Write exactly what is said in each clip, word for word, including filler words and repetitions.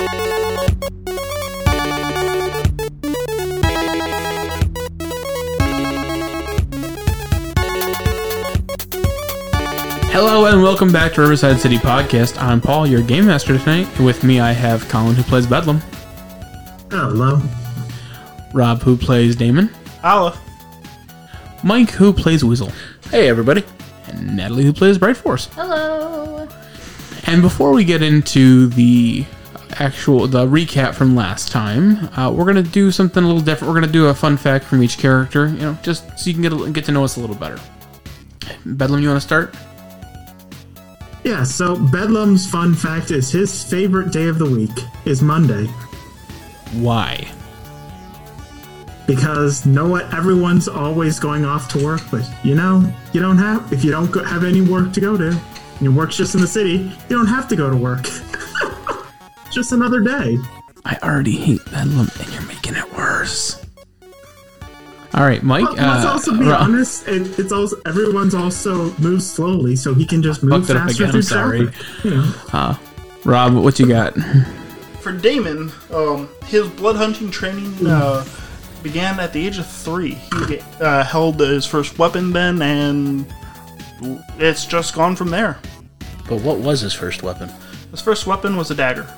Hello and welcome back to Riverside City Podcast. I'm Paul, your game master tonight. With me I have Colin, who plays Bedlam. Hello. Rob, who plays Damon. Holla. Mike, who plays Weasel. Hey, everybody. And Natalie, who plays Bright Force. Hello. And before we get into the actual the recap from last time, uh, we're gonna do something a little different. We're gonna do a fun fact from each character, you know, just so you can get a, get to know us a little better. Bedlam, you want to start? Yeah, so Bedlam's fun fact is his favorite day of the week is Monday. Why? Because know what? Everyone's always going off to work, but you know, you don't have, if you don't go, have any work to go to, and your work's just in the city, you don't have to go to work. Just another day. I already hate Bedlam, and you're making it worse. All right, Mike. Well, let's uh, also be Rob, honest. It, it's also everyone's also moves slowly, so he can just move fucked it up faster again, through I'm sorry. traffic. You know. Uh, Rob, what you got? For Damon, um, his blood hunting training uh, began at the age of three. He uh, held his first weapon then, and it's just gone from there. But what was his first weapon? His first weapon was a dagger.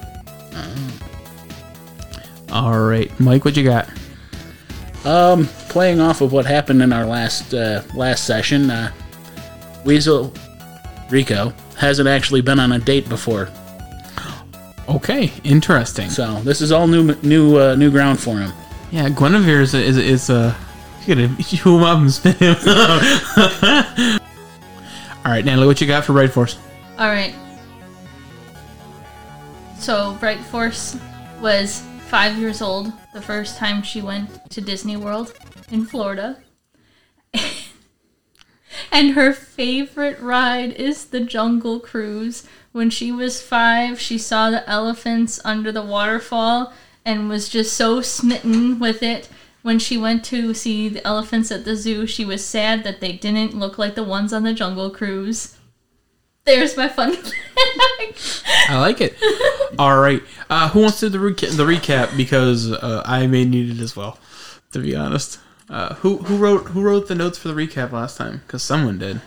All right, Mike, what you got? Um, playing off of what happened in our last uh, last session, uh, Weasel Rico hasn't actually been on a date before, Okay, interesting. so this is all new new uh, new ground for him. Yeah, Guinevere is is is a. You gotta chew him up and spit him up. All right, Natalie, what you got for Bright Force? All right. So Bright Force was five years old the first time she went to Disney World in Florida. And her favorite ride is the Jungle Cruise. When she was five, she saw the elephants under the waterfall and was just so smitten with it. When she went to see the elephants at the zoo, she was sad that they didn't look like the ones on the Jungle Cruise. There's my fun fact. I like it. All right, uh, who wants to do the, reca- the recap? Because uh, I may need it as well, to be honest. Uh, who who wrote who wrote the notes for the recap last time? Because someone did.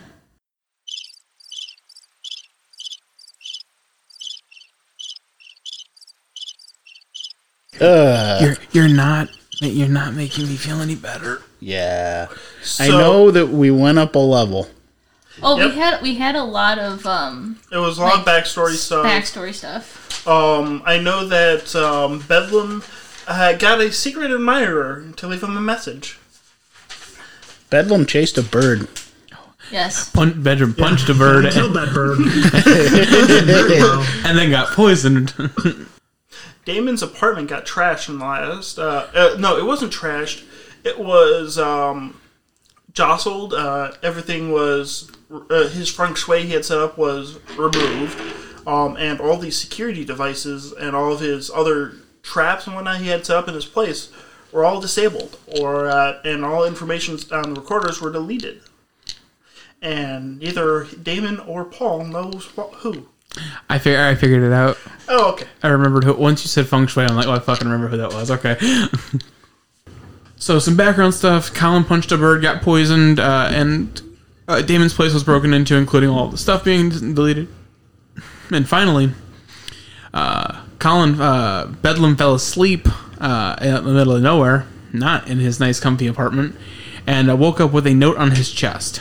Uh, You're you're not you're not making me feel any better. yeah. So, I know that we went up a level. Oh, Yep. we had we had a lot of um It was a lot of like, backstory stuff. backstory stuff. Um, I know that um, Bedlam uh, got a secret admirer to leave him a message. Bedlam chased a bird. Yes. Pun- Bedroom punched a bird And killed and, that bird. Very well. and then got poisoned. Damon's apartment got trashed in the last. Uh, uh, no, it wasn't trashed. It was um, jostled. Uh, everything was. Uh, his feng shui he had set up was removed. Um, and all these security devices and all of his other traps and whatnot he had set up in his place were all disabled. or uh, And all information on the recorders were deleted. And neither Damon or Paul knows wh- who. I fig- I figured it out. Oh, okay. I remembered who. Once you said feng shui, I'm like, oh, I fucking remember who that was. Okay. So some background stuff. Colin punched a bird, got poisoned, uh, and uh, Damon's place was broken into, including all the stuff being deleted. And finally, uh, Colin uh, Bedlam fell asleep uh, in the middle of nowhere, not in his nice, comfy apartment, and uh, woke up with a note on his chest.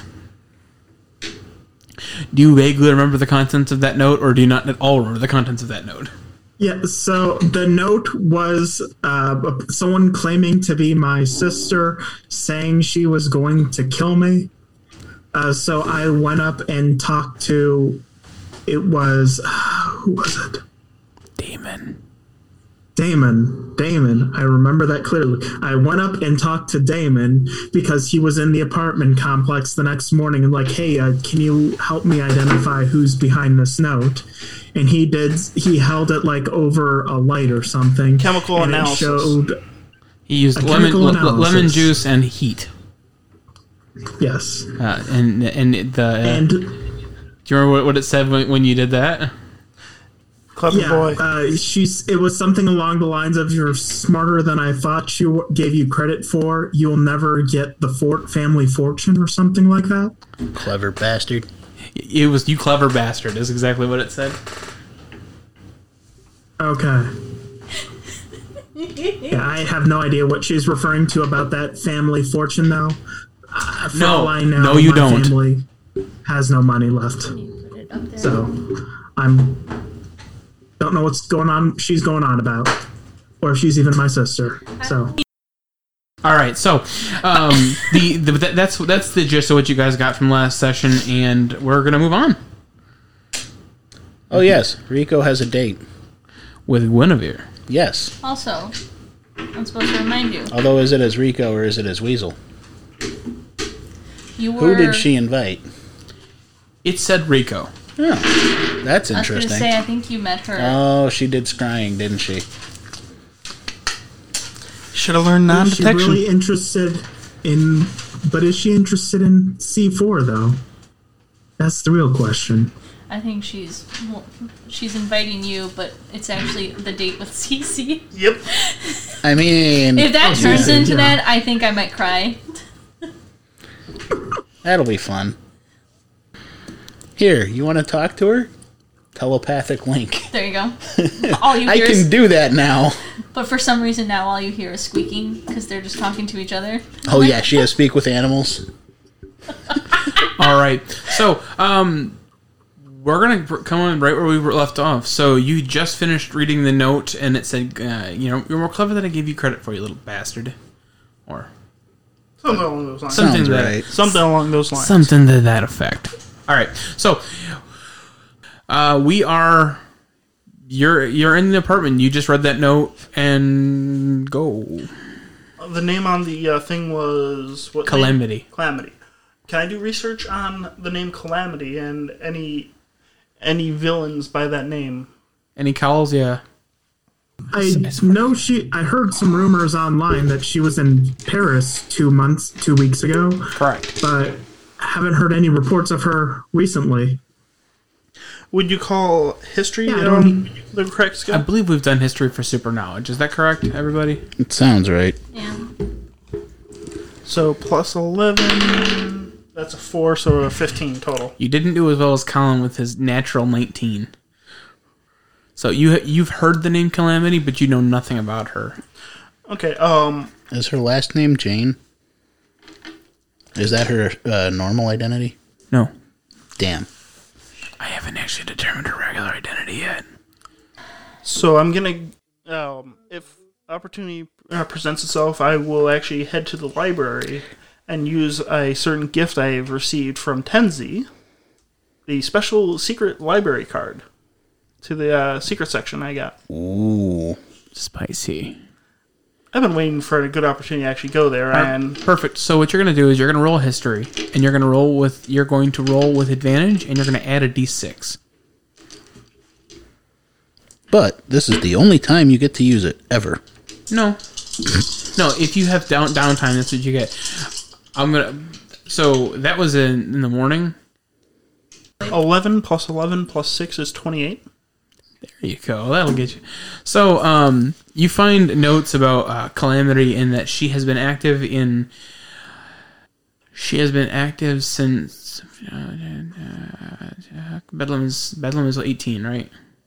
Do you vaguely remember the contents of that note, or do you not at all remember the contents of that note? Yeah, so the note was uh, someone claiming to be my sister, saying she was going to kill me. Uh, so I went up and talked to, it was, who was it? Damon. Damon. Damon. I remember that clearly. I went up and talked to Damon because he was in the apartment complex the next morning and like, hey, uh, can you help me identify who's behind this note? And he did. He held it like over a light or something. Chemical and analysis. It showed, He used A lemon, chemical le- le- lemon analysis. juice and heat. yes. Uh, and and the uh, And do you remember what, what it said when, when you did that? Clever Yeah, boy. uh, she's. It was something along the lines of "You're smarter than I thought you gave you credit for. You'll never get the Fort family fortune," or something like that. Clever bastard. It was "you clever bastard" is exactly what it said. Okay. Yeah, I have no idea what she's referring to about that family fortune, though. Uh, for No, all I know, no, you my don't. Family has no money left, Put it up there. so I'm don't know what's going on. She's going on about, or if she's even my sister. So All right, so um, the, the that, that's that's the gist of what you guys got from last session, and we're gonna move on Oh, yes. Rico has a date. with Guinevere. Yes. Also, I'm supposed to remind you. Although, is it as Rico or is it as Weasel? You were. Who did she invite? It said Rico. Oh, that's I was going to interesting. say, I think you met her. Oh, she did scrying, didn't she? Should have learned is she non-detection. really interested in? But is she interested in C four though? That's the real question. I think she's well, she's inviting you, but it's actually the date with Cece. Yep. I mean, If that Oh, turns yeah. into Yeah. that, I think I might cry. that'll be fun. Here, you want to talk to her? Telepathic link. There you go. All you I hear can is, do that now. but for some reason now all you hear is squeaking because they're just talking to each other. Oh, yeah, she has speak with animals. All right, so um, we're gonna pr- come on right where we were left off. So you just finished reading the note, and it said, uh, "You know, you're more clever than I gave you credit for, you little bastard," or Something along those lines. Something Sounds that- right. Something along those lines. something to that effect. All right, so uh, we are. You're you're in the apartment. You just read that note and go. The name on the uh, thing was what? name? Calamity. Calamity. Can I do research on the name Calamity and any any villains by that name? Any calls? Yeah. I know she. I heard some rumors online that she was in Paris two months, two weeks ago, Correct. but haven't heard any reports of her recently. Would you call history Yeah, I um, don't- the correct I skill? believe we've done history for super knowledge. Is that correct, everybody? It sounds right. Yeah. So plus eleven. That's a four, so a fifteen total. You didn't do as well as Colin with his natural nineteen. So you you've heard the name Calamity, but you know nothing about her. Okay. Um. Is her last name Jane? Is that her uh, normal identity? No, Damn. I haven't actually determined her regular identity yet. So I'm gonna. Um. If opportunity uh, presents itself, I will actually head to the library and use a certain gift I have received from Tenzi, the special secret library card, to the uh, secret section I got. Ooh. Spicy. I've been waiting for a good opportunity to actually go there, and Perfect. So what you're gonna do is you're gonna roll history, and you're gonna roll with you're going to roll with advantage, and you're gonna add a d six. But this is the only time you get to use it, ever. No, no. If you have down downtime, that's what you get. I'm gonna. So that was in, in the morning. eleven plus eleven plus six is twenty-eight. There you go. That'll get you. So, um, you find notes about uh, Calamity in that she has been active in. She has been active since. Uh, Bedlam is Bedlam is eighteen, right?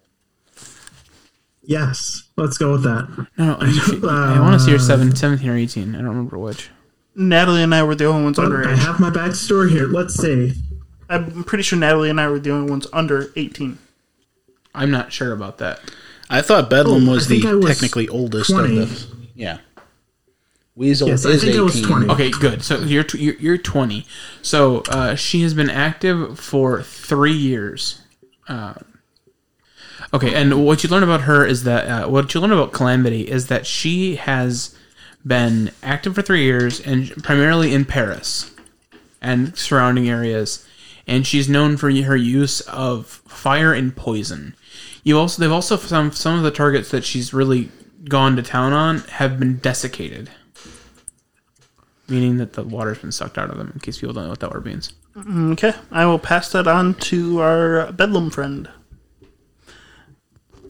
Yes, let's go with that. No, no. you- I want to see her seven, seventeen or eighteen. I don't remember which. Natalie and I were the only ones But I underage. have my backstory here. Let's see. I'm pretty sure Natalie and I were the only ones under eighteen. I'm not sure about that. I thought Bedlam Oh, was I think the I was technically oldest twenty. of the. Yeah. Weasel Yes, I is think I eighteen. was twenty. Okay, good. So you're tw- you're, you're twenty. So uh, she has been active for three years. Uh, okay, and what you learn about her is that uh, what you learn about Calamity is that she has been active for three years and primarily in Paris and surrounding areas, and she's known for her use of fire and poison. You also they've also some some of the targets that she's really gone to town on have been desiccated. Meaning that the water's been sucked out of them, in case people don't know what that word means. Okay, I will pass that on to our Bedlam friend.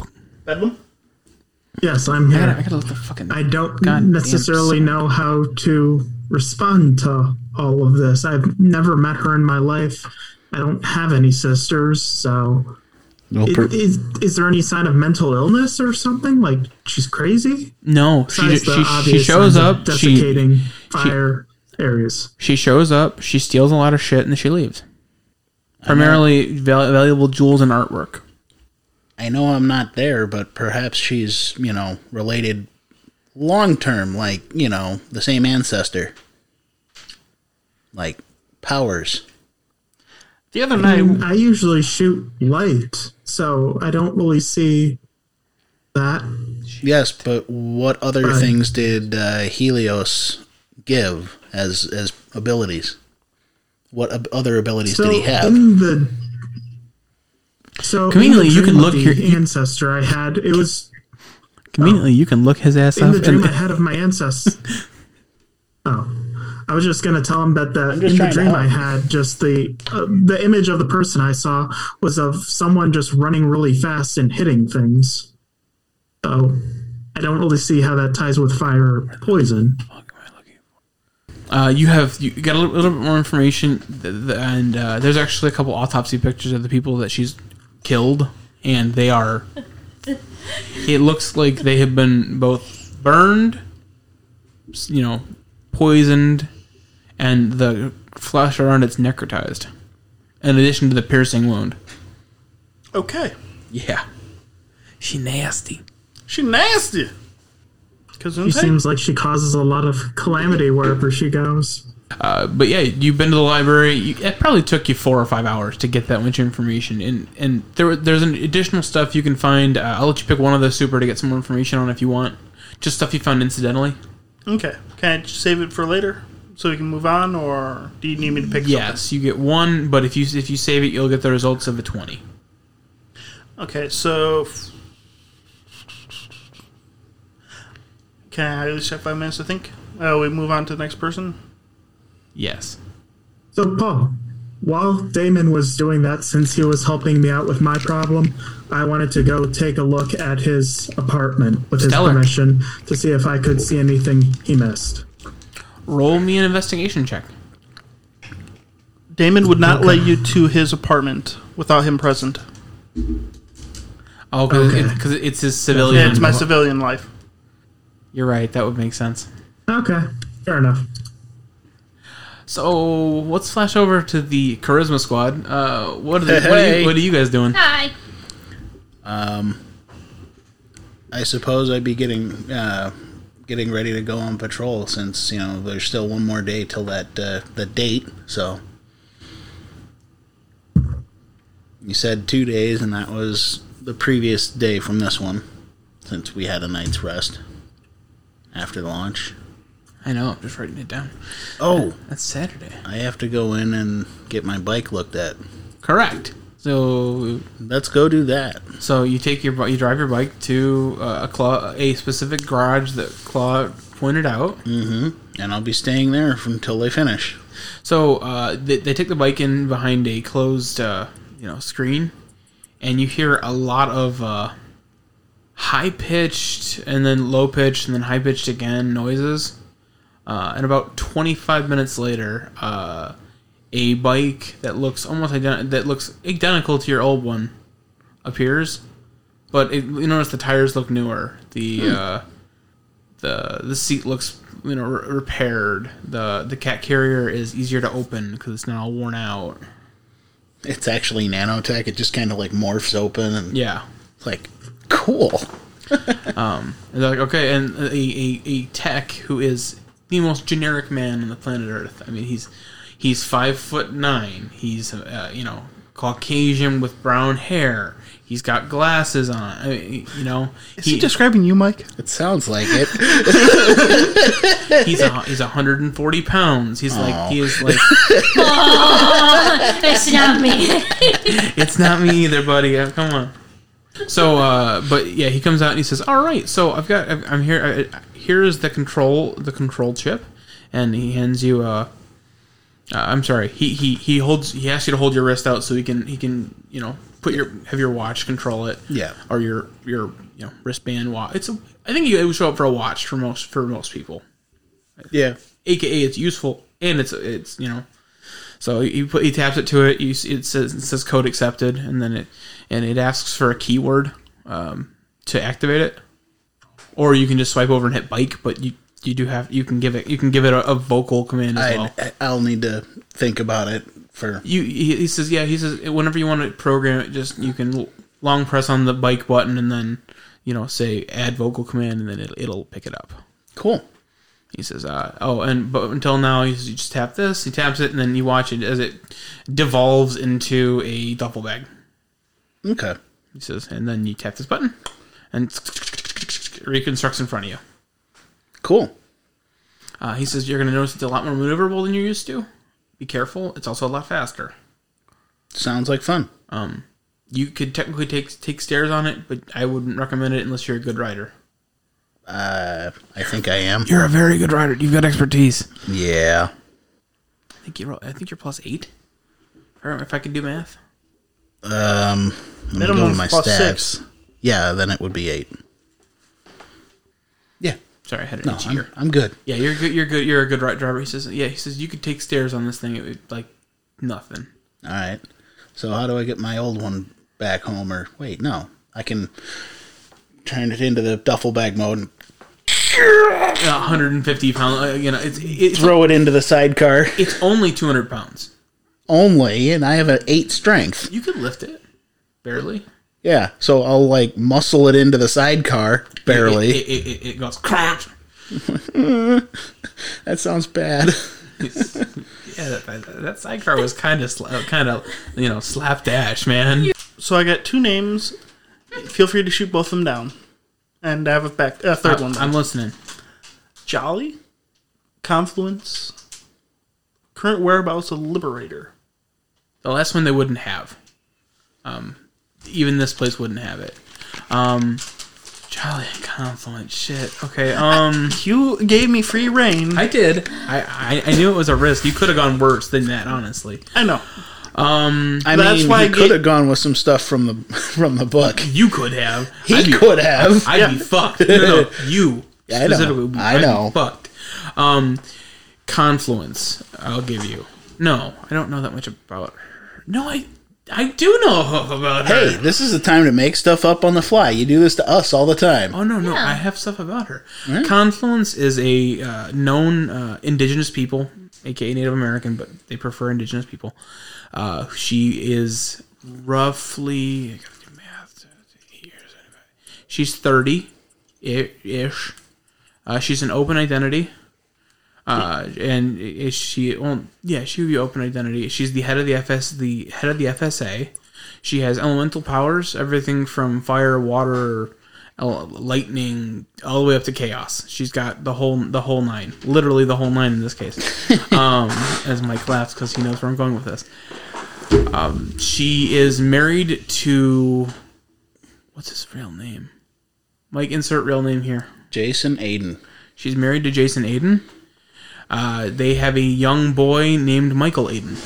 Bedlam? Yes, I'm I here. gotta, I gotta look the fucking. I don't goddamn necessarily song. know how to respond to all of this. I've never met her in my life. I don't have any sisters, so No, I- per- is is there any sign of mental illness or something? Like she's crazy? No, she Besides the she, she obvious shows signs of up. She desiccating fire areas. she shows up. She steals a lot of shit and then she leaves. Primarily val- valuable jewels and artwork. I know I'm not there, but perhaps she's, you know, related long term, like, you know, the same ancestor. Like, powers. The other I, night, mean, I usually shoot light, so I don't really see that. Yes, but what other Right. things did uh, Helios give as as abilities? What ab- other abilities So did he have? in the so Conveniently, in the you can dream look of here- the you- ancestor I had. It was Conveniently, you can look his ass in up. the dream And, I had of my ancestor. Oh, I was just gonna tell him that the, just in the trying to dream I help. had, just the uh, the image of the person I saw was of someone just running really fast and hitting things. So I don't really see how that ties with fire or poison. uh, you have you got a little, little bit more information, th- th- and uh, there's actually a couple autopsy pictures of the people that she's killed, and they are. It looks like they have been both burned, you know, poisoned, and the flesh around it's necrotized. In addition to the piercing wound. okay. Yeah. She nasty. She nasty. Cause She seems like she causes a lot of calamity wherever she goes. Uh, but yeah, you've been to the library. You, it probably took you four or five hours to get that much information, and and there there's an additional stuff you can find. Uh, I'll let you pick one of the super to get some more information on if you want. Just stuff you found incidentally. Okay. Can I just save it for later so we can move on, or do you need me to pick Yes, you get one, but if you if you save it, you'll get the results of a twenty. something? Okay, so f- can I at least have five minutes to think? Uh, we move on to the next person. Yes. So, Paul, while Damon was doing that, since he was helping me out with my problem, I wanted to go take a look at his apartment with Stellar. his permission to see if I could see anything he missed. Roll me an investigation check. Damon would not Okay. let you to his apartment without him present. Oh, because Okay. it's, it's his civilian. Yeah, it's my civilian life. You're right. That would make sense. Okay, fair enough. So let's flash over to the charisma squad. Uh, what are, the, Hey, what, are hey. you, what are you guys doing? Hi. Um, I suppose I'd be getting uh, getting ready to go on patrol since, you know, there's still one more day till that uh, the date. So you said two days, and that was the previous day from this one, since we had a night's rest after the launch. I know. I'm just writing it down. Oh, That's Saturday. I have to go in and get my bike looked at. Correct. So Let's go do that. so you take your bi- you drive your bike to uh, a Claw, a specific garage that Claw pointed out. Mm-hmm. And I'll be staying there until they finish. So uh, they, they take the bike in behind a closed uh, you know screen, and you hear a lot of uh, high pitched and then low pitched and then high pitched again noises. Uh, and about twenty-five minutes later, uh, a bike that looks almost ident- that looks identical to your old one appears, but it, you notice the tires look newer. The uh, the the seat looks you know re- repaired. The the cat carrier is easier to open because it's not all worn out. It's actually nanotech. It just kind of like morphs open and Yeah. it's like, cool. And they're like, okay, and a, a, a tech who is the most generic man on the planet Earth. I mean, he's he's five foot nine. He's uh, you know Caucasian with brown hair. He's got glasses on. I mean, you know, Is he, describing you, Mike? It sounds like it. he's a, he's one hundred forty pounds. He's like he is like Oh, it's not me. it's not me either, buddy. Uh, Come on. So, uh, but yeah, he comes out and he says, "All right, so I've got, I've- I'm here. I, here's the control, the control chip," and he hands you. Uh, uh, I'm sorry. He he he holds. He asks you to hold your wrist out so he can he can you know put your have your watch control it. Yeah. Or your your you know, wristband watch. It's a, I think it would show up for a watch for most for most people. Yeah. A K A it's useful and it's it's you know. So he put he taps it to it. You see, it says it says code accepted, and then it and it asks for a keyword um, to activate it, or you can just swipe over and hit bike. But you you do have you can give it you can give it a, a vocal command as I, well. I'll need to think about it for You he, he says yeah he says whenever you want to program it, just you can long press on the bike button and then you know say add vocal command, and then it, it'll pick it up. cool. He says, uh, "Oh, and but until now, he says, you just tap this." He taps it, and then you watch it as it devolves into a duffel bag. Okay. He says, and then you tap this button, and reconstructs in front of you. Cool. Uh, he says, "You're going to notice it's a lot more maneuverable than you're used to. Be careful; it's also a lot faster. Sounds like fun. Um, you could technically take take stairs on it, but I wouldn't recommend it unless you're a good rider." Uh, I think I am. You're a very good rider. You've got expertise. Yeah. I think you're. I think you're plus eight. If I can do math. Um, let me Minimum go to my plus stats. six. Yeah, then it would be eight. Yeah. Sorry, I had an No, itchy I'm, ear. I'm good. Yeah, you're good. You're good. You're a good right driver. He says. Yeah, he says you could take stairs on this thing. It would like nothing. All right. So how do I get my old one back home? Or wait, no, I can turn it into the duffel bag mode and one hundred fifty pounds. Uh, you know, it's it's throw it into the sidecar. it's only two hundred pounds. Only, and I have an eight strength. You could lift it, barely. Yeah, so I'll like muscle it into the sidecar, barely. It, it, it, it goes crunch. That sounds bad. Yeah, that, that, that sidecar was kind of kind of you know slapdash, man. So I got two names. Feel free to shoot both of them down. And I have a back, uh, third I, one. Then. I'm listening. Jolly, Confluence, current whereabouts of Liberator. The last one they wouldn't have. Um, even this place wouldn't have it. Um, Jolly and Confluent. Shit. Okay. Um, You gave me free reign. I did. I, I I knew it was a risk. You could have gone worse than that, honestly. I know. Um, I That's mean, why he I could get- have gone with some stuff from the from the book. you could have. He I'd be, could have. I'd be fucked. No, no, you Yeah, I know. specifically. would- I I'd know. Be fucked. Um, Confluence. I'll give you. No, I don't know that much about her. No, I I do know about her. Hey, this is the time to make stuff up on the fly. You do this to us all the time. Oh no, no, Yeah. I have stuff about her. Confluence is a uh, known uh, indigenous people, aka Native American, but they prefer indigenous people. Uh, she is roughly I gotta do math. She's thirty ish. Uh, she's an open identity. Uh, and is she? Well, yeah, she would be open identity. She's the head of the F S, the head of the F S A. She has elemental powers, everything from fire, water, el- lightning, all the way up to chaos. She's got the whole, the whole nine, literally the whole nine in this case. um, as Mike laughs because he knows where I'm going with this. Um, she is married to what's his real name? Mike, insert real name here. Jason Aiden. She's married to Jason Aiden. Uh, they have a young boy named Michael Aiden.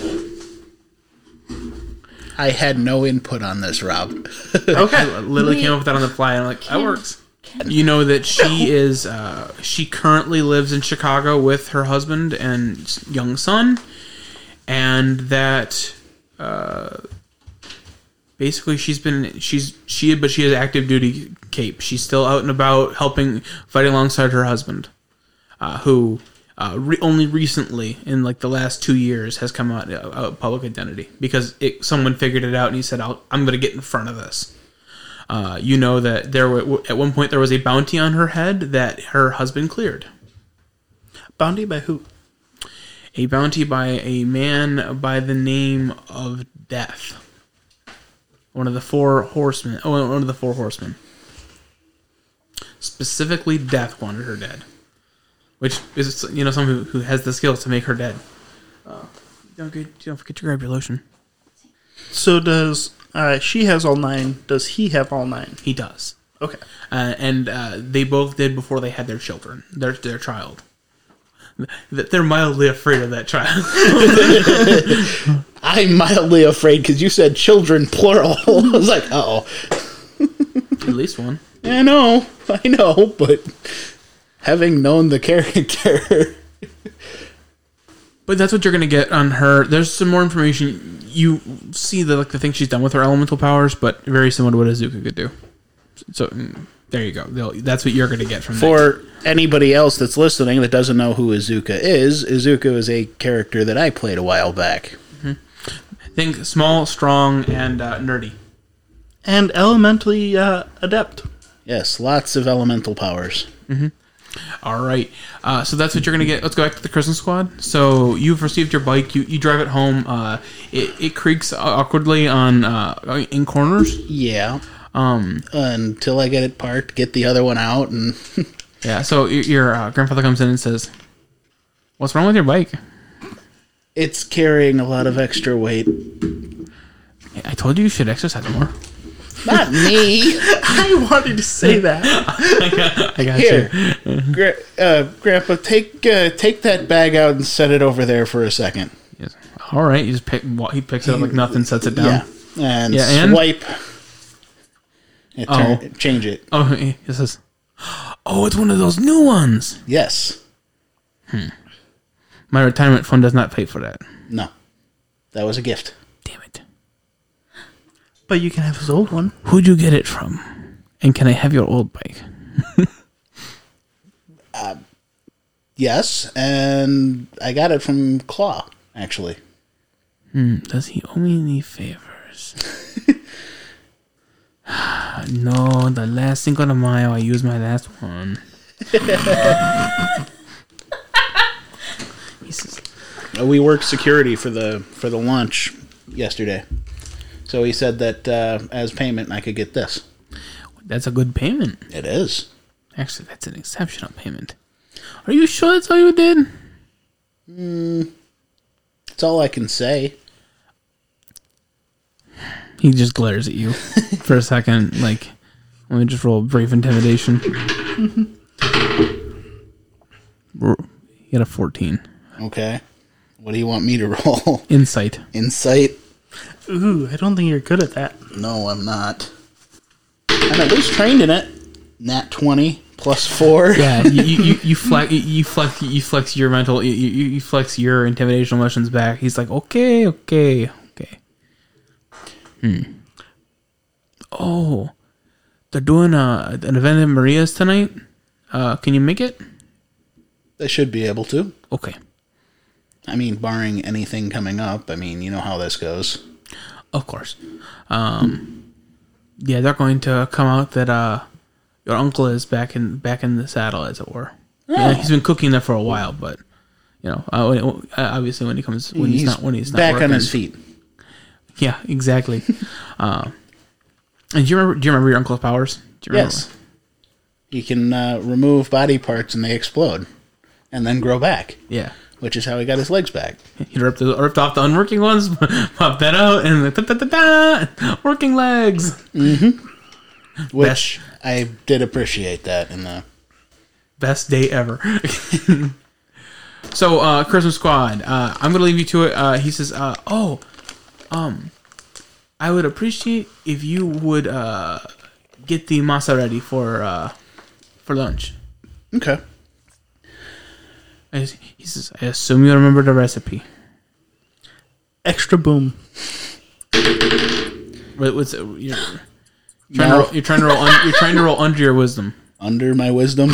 I had no input on this, Rob. I literally Wait. came up with that on the fly, and I'm like, that works. You know that she is, uh, she currently lives in Chicago with her husband and young son, and that, uh, basically she's been, she's, she, but she has active duty cape. She's still out and about helping, fighting alongside her husband, uh, who, uh, re- only recently, in like the last two years, has come out, uh, out public identity because it, someone figured it out and he said, I'll, I'm going to get in front of this. Uh, you know that there were, at one point there was a bounty on her head that her husband cleared. Bounty by who? A bounty by a man by the name of Death. One of the four horsemen. Oh, one of the four horsemen. Specifically, Death wanted her dead. Which is, you know, someone who, who has the skills to make her dead. Uh, don't, get, don't forget to grab your lotion. So does uh, she has all nine? Does he have all nine? He does. Okay. Uh, and uh, they both did before they had their children, their their child. That they're mildly afraid of that child. I'm mildly afraid because you said children plural. I was like, uh oh. At least one. I know, I know, but having known the character, But that's what you're gonna get on her. There's some more information. You see the like the things she's done with her elemental powers, but very similar to what Izuku could do. So mm, there you go. They'll, that's what you're gonna get from that. for anybody else that's listening that doesn't know who Izuka is, Izuka is a character that I played a while back. Think small, strong, and uh, nerdy. And elementally uh, adept. Yes, lots of elemental powers. All right. Uh, so that's what you're going to get. Let's go back to the Christmas Squad. So you've received your bike. You, you drive it home. Uh, it, it creaks awkwardly on uh, in corners. Yeah. Um, Until I get it parked, get the other one out, and yeah. So your, your uh, grandfather comes in and says, "What's wrong with your bike?" it's carrying a lot of extra weight. I told you you should exercise more. Not me. I wanted to say that. I got, I got Here, you. Gra- uh, Grandpa, take uh, take that bag out and set it over there for a second. Yes. All right. You just pick. Well, he picks it up like nothing, sets it down. Yeah, and Yeah, and? swipe. It turn, Oh. Change it. Oh, he says, "Oh, it's one of those new ones. Yes. My retirement fund does not pay for that. No. That was a gift. Damn it. But you can have his old one. Who'd you get it from? And can I have your old bike?" Yes, and I got it from Claw, actually. Hmm, does he owe me any favors? No, the last Cinco de Mayo, I used my last one. He says, Uh, We worked security for the for the launch yesterday. So he said that uh, as payment, I could get this. "That's a good payment. It is. Actually, that's an exceptional payment. Are you sure that's all you did?" It's all I can say. He just glares at you for a second, like, let me just roll brief intimidation. R- He got a fourteen. Okay. What do you want me to roll? Insight. Insight? Ooh, I don't think you're good at that. No, I'm not. I'm at least trained in it. Nat twenty plus four. Yeah, you you, you, you flex you flex you flex your mental you, you you flex your intimidation emotions back. He's like, okay, okay, okay. Hmm. Oh, they're doing a, an event in Maria's tonight. Uh, can you make it? I should be able to. Okay. I mean, barring anything coming up. I mean, you know how this goes. Of course. Um, yeah, they're going to come out that uh, your uncle is back in back in the saddle, as it were. Yeah, he's been cooking there for a while, but you know, uh, when, uh, obviously when he comes when he's, He's not when he's not back working. on his feet. Yeah, exactly. uh, and do you remember? Do you remember your uncle's powers? Do you remember? Yes. He can uh, remove body parts and they explode, and then grow back. Yeah. Which is how he got his legs back. He ripped the, ripped off the unworking ones, popped that out, and da, da, da, da, working legs. Which I did appreciate that in the. Best day ever. So, uh, Christmas Squad, uh, I'm going to leave you to it. Uh, he says, uh, oh, um, I would appreciate if you would uh, get the masa ready for uh, for lunch. Okay. I, he says, I assume you remember the recipe. Extra boom. What, what's it? You're, trying No. to roll, you're trying to roll. Un, you're trying to roll under your wisdom. Under my wisdom.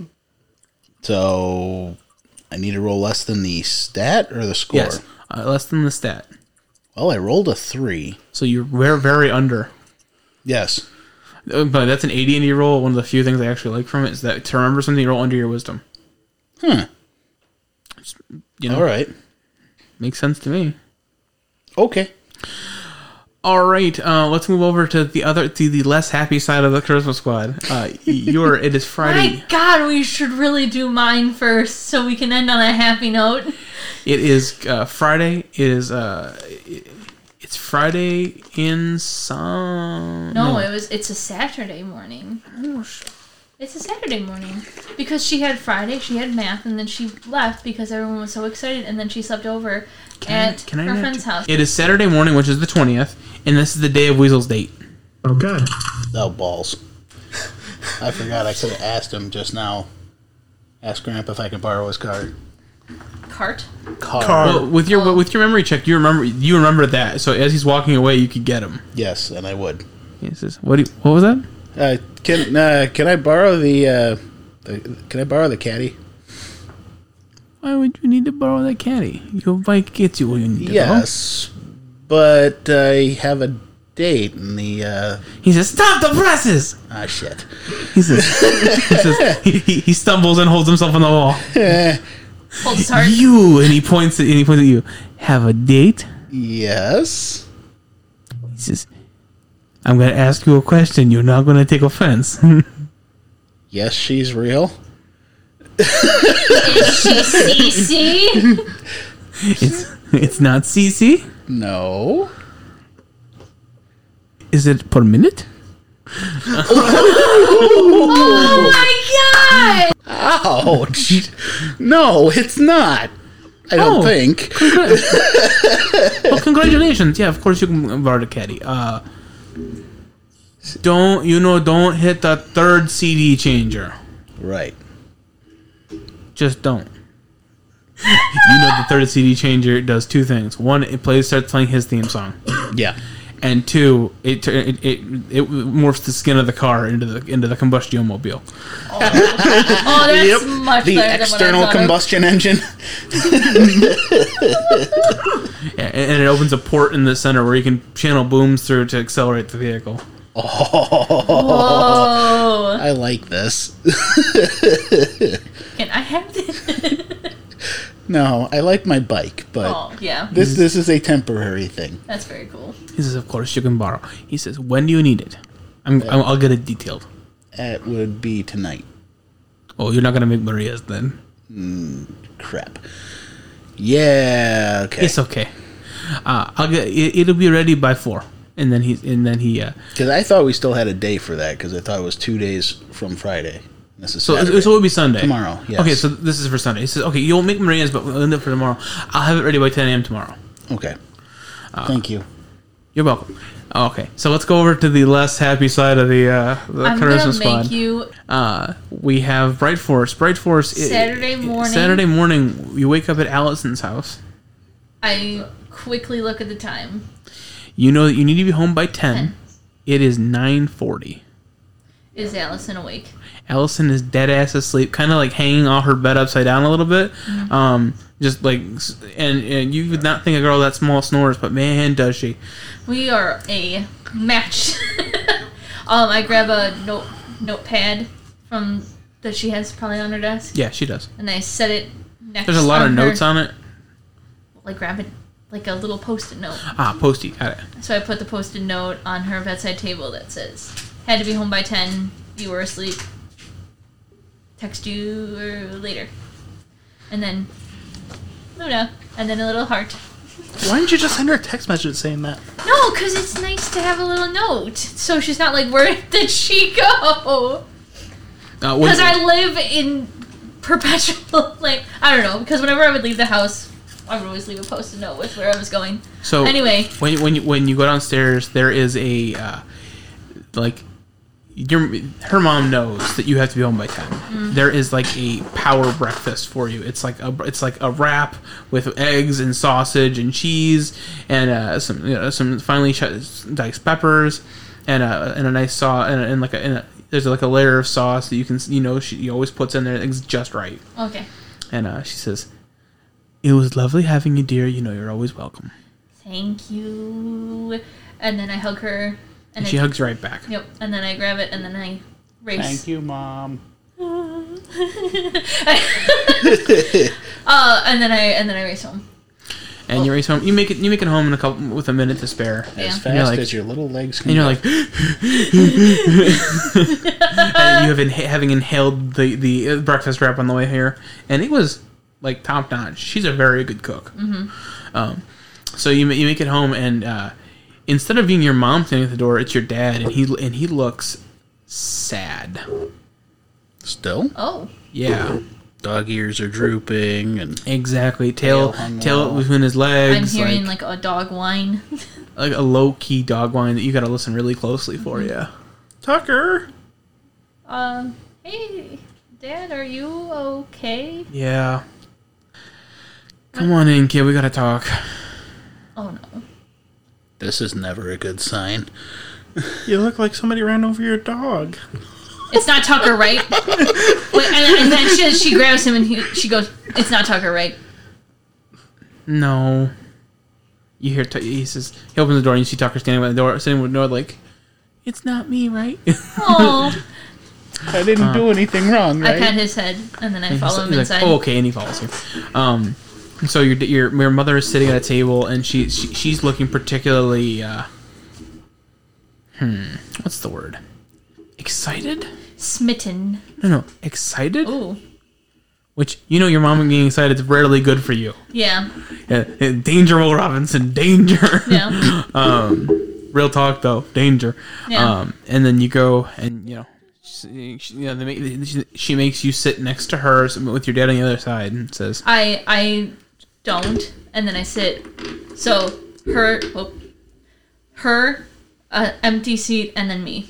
So I need to roll less than the stat or the score? Yes, uh, less than the stat. Well, I rolled a three. So you're very, very under. Yes. Uh, But that's an eighty in your roll. One of the few things I actually like from it is that to remember something, you roll under your wisdom. Huh. You know, All right. makes sense to me. Okay. All right, uh, let's move over to the other, to the less happy side of the Christmas Squad. Uh, you're, it is Friday. My God, we should really do mine first so we can end on a happy note. It is uh, Friday. It is uh, it, it's Friday in some. No, it was. It's a Saturday morning. It's a Saturday morning because she had Friday, she had math, and then she left because everyone was so excited, and then she slept over at Can I her not- friend's house. It is Saturday morning, which is the twentieth, and this is the day of Weasel's date. Okay. Oh, balls. I forgot I could have asked him just now. Ask Grandpa if I can borrow his car. Cart? Car. Car. Well, with your with your memory check, you remember you remember that. So as he's walking away, you could get him. Yes, and I would. He says, "What? Do you, what was that?" Uh, can uh, can I borrow the, uh, the can I borrow the caddy? Why would you need to borrow that caddy? Your bike gets you where you need to Yes, but I have a date in the. Uh, go. He says, "Stop the presses!" ah, shit. He says, he, says he, he, he stumbles and holds himself on the wall. Hold his heart. You and he points at and he points at you. Have a date? Yes. He says, "I'm going to ask you a question. You're not going to take offense." Yes, she's real. Is she Cece? it's it's not Cece. No. Is it per minute? Oh my god! Ouch. No, it's not. I don't Oh. think. Well, congratulations. Yeah, of course you can borrow the caddy. Uh, don't you know? Don't hit the third C D changer. Right. Just don't. You know the third C D changer does two things. One, it plays starts playing his theme song, Yeah. and two, it tur- it it, it morphs the skin of the car into the into the combustion mobile. Oh, that's much The better external than what I thought combustion engine. Yeah, and, and it opens a port in the center where you can channel booms through to accelerate the vehicle. of. Whoa! I like this. Can I have this? No, I like my bike, but Oh, yeah. this this is a temporary thing. That's very cool. He says, "Of course you can borrow." He says, "When do you need it?" I'm, I'm I'll get it detailed. It would be tonight. Oh, you're not gonna make Maria's then. Crap. Yeah. Okay. It's okay. Uh, I'll get it, it'll be ready by four, and then he and then he. Uh, Because I thought we still had a day for that. Because I thought it was two days from Friday. This is so Saturday. so it would be Sunday Tomorrow, yes. Okay, so this is for Sunday. He says, "Okay, you'll make Maria's, but we'll end it for tomorrow. I'll have it ready by ten a.m. tomorrow." Okay. Uh, Thank you. You're welcome. Okay, so let's go over to the less happy side of the uh, the I'm Christmas gonna make squad. you Uh, we have Bright Force. Bright Force. i- Saturday morning. Saturday morning, you wake up at Allison's house. I quickly look at the time. You know that you need to be home by ten. ten. It is nine forty. Is Allison awake? Allison is dead ass asleep, kind of like hanging off her bed upside down a little bit. Mm-hmm. Um, just like, and, and you would not think a girl that small snores, but man, does she. We are a match. um, I grab a note notepad from that she has probably on her desk, Yeah, she does. and I set it next. There's a lot of on her- notes on it. Like grab it like a little post-it note. Ah, posty. Got it. So I put the post-it note on her bedside table that says, "Had to be home by ten. You were asleep. Text you later." And then Luna, and then a little heart. Why didn't you just send her a text message saying that? No, because it's nice to have a little note, so she's not like, "Where did she go?" Uh, when- Because I live in perpetual, like, I don't know. Because whenever I would leave the house, I would always leave a post-it note with where I was going. so anyway. when you- when you when you go downstairs, there is a uh, like. Your, her mom knows that you have to be home by ten. Mm. There is like a power breakfast for you. It's like a it's like a wrap with eggs and sausage and cheese and uh, some you know, some finely diced peppers and a and a nice sauce and, and like a, and a there's like a layer of sauce that you can you know she always puts in there. It's just right. Okay. And uh, she says, "It was lovely having you, dear. You know you're always welcome." Thank you. And then I hug her. And I- she hugs you right back. Yep. And then I grab it and then I race. Thank you, Mom. uh, and then I and then I race home. And you race home. You make it. You make it home in a couple with a minute to spare. Yeah. As And fast you're like- as your little legs can And you're go. like, and you have inha- having inhaled the the uh, breakfast wrap on the way here, and it was like top notch. She's a very good cook. Mm-hmm. Um, so you ma- you make it home, and uh, instead of being your mom standing at the door, it's your dad, and he and he looks sad. Still? Oh. Yeah, Dog ears are drooping, and exactly. Tail Tail hung tail low. between his I'm legs. hearing like, like, a dog whine. like a low key dog whine that you got to listen really closely for. Yeah. Tucker, Um, hey, Dad, are you okay? Yeah. Come on in, kid. We gotta talk. Oh no. This is never a good sign. You look like somebody ran over your dog. It's not Tucker, right? Wait, and, and then she, she grabs him and he, she goes, "It's not Tucker, right?" No. You hear, t- he says, he opens the door and you see Tucker standing by the door, sitting with the door like, it's not me, right? Oh. I didn't do anything wrong, I right? pat his head and then I follow him He's inside. like, oh, okay, and he follows you. Um, so your your your mother is sitting at a table and she, she she's looking particularly, uh, hmm, what's the word? Excited? Smitten. No, no, excited? Ooh. Which, you know, your mom being excited is rarely good for you. Yeah. Yeah, danger, Will Robinson, danger. Yeah. um, real talk though, danger. Yeah. Um, and then you go and you know, she, she, you know, they make, she, she makes you sit next to her with your dad on the other side and says, I I don't, and then I sit. So her, well, her, uh, empty seat, and then me.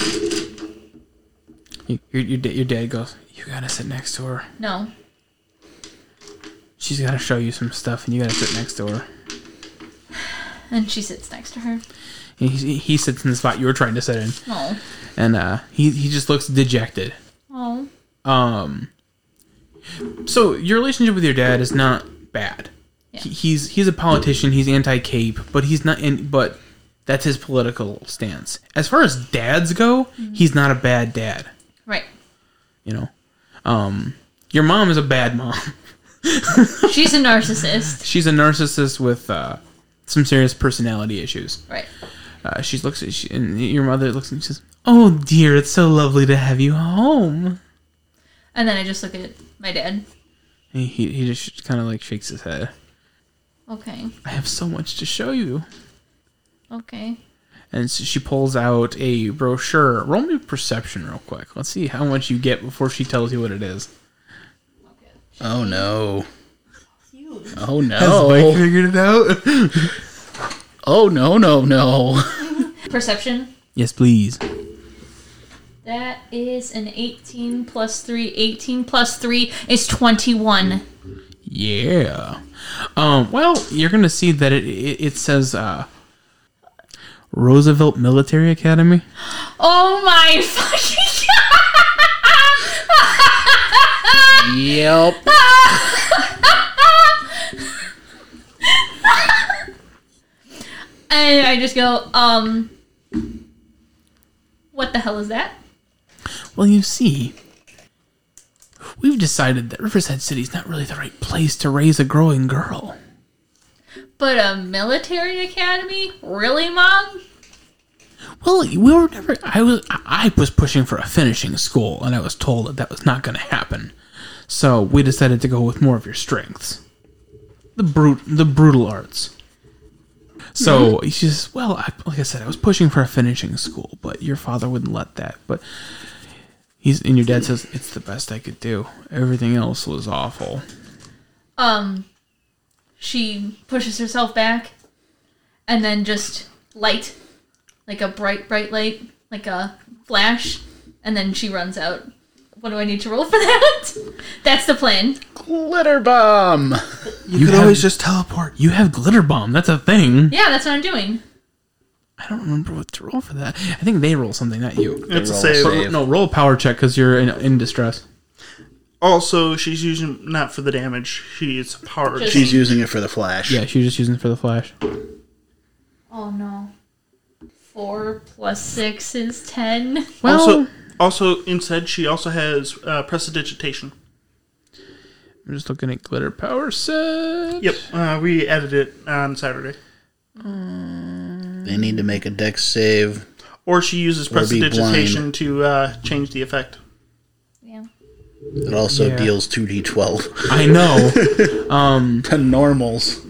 your, your, da- your dad goes, you gotta sit next to her. No. She's gotta show you some stuff and you gotta sit next to her. And she sits next to her. And he, he sits in the spot you were trying to sit in. Oh. And uh, he, he just looks dejected. Oh. Um. So your relationship with your dad is not bad. Yeah. He, he's he's a politician. He's anti-Cape, but he's not. In, but that's his political stance. As far as dads go, Mm-hmm. he's not a bad dad. Right. You know. Um. Your mom is a bad mom. She's a narcissist. She's a narcissist with uh, some serious personality issues. Right. Uh, she looks at she, and your mother looks and she says, "Oh dear, it's so lovely to have you home." And then I just look at my dad. And he he just kind of like shakes his head. Okay. I have so much to show you. Okay. And so she pulls out a brochure. Roll me perception real quick. Let's see how much you get before she tells you what it is. Oh no. Oh Has Mike no. figured it out? Oh no, no, no. Perception. Yes, please. That is an eighteen plus three. eighteen plus three is twenty-one. Yeah. Um. Well, you're gonna see that it it, it says uh, Roosevelt Military Academy. Oh my fucking god! Yep. And I just go, um, what the hell is that? Well, you see, we've decided that Riverside City is not really the right place to raise a growing girl. But a military academy? Really, Mom? Well, we were never. I was. I was pushing for a finishing school, and I was told that that was not going to happen. So we decided to go with more of your strengths, the brute, the brutal arts. So mm-hmm. She says, "Well, I, like I said, I was pushing for a finishing school, but your father wouldn't let that. But he's and your dad says it's the best I could do. Everything else was awful." Um, she pushes herself back, and then just light. Like a bright, bright light, like a flash, and then she runs out. What do I need to roll for that? That's the plan. Glitter bomb. You, you could have, always just teleport. You have glitter bomb. That's a thing. Yeah, that's what I'm doing. I don't remember what to roll for that. I think they roll something, not you. It's a roll save. save. No, roll a power check because you're in, in distress. Also, she's using not for the damage. She's power. Just- She's using it for the flash. Yeah, she was just using it for the flash. Oh no. Four plus six is ten. Well, also, also instead, she also has uh, prestidigitation. I'm just looking at glitter power set. Yep, uh, we added it on Saturday. They need to make a dex save. Or she uses Or be prestidigitation blind. to uh, change the effect. Yeah. It also Yeah. deals two d twelve I know. um, to normals.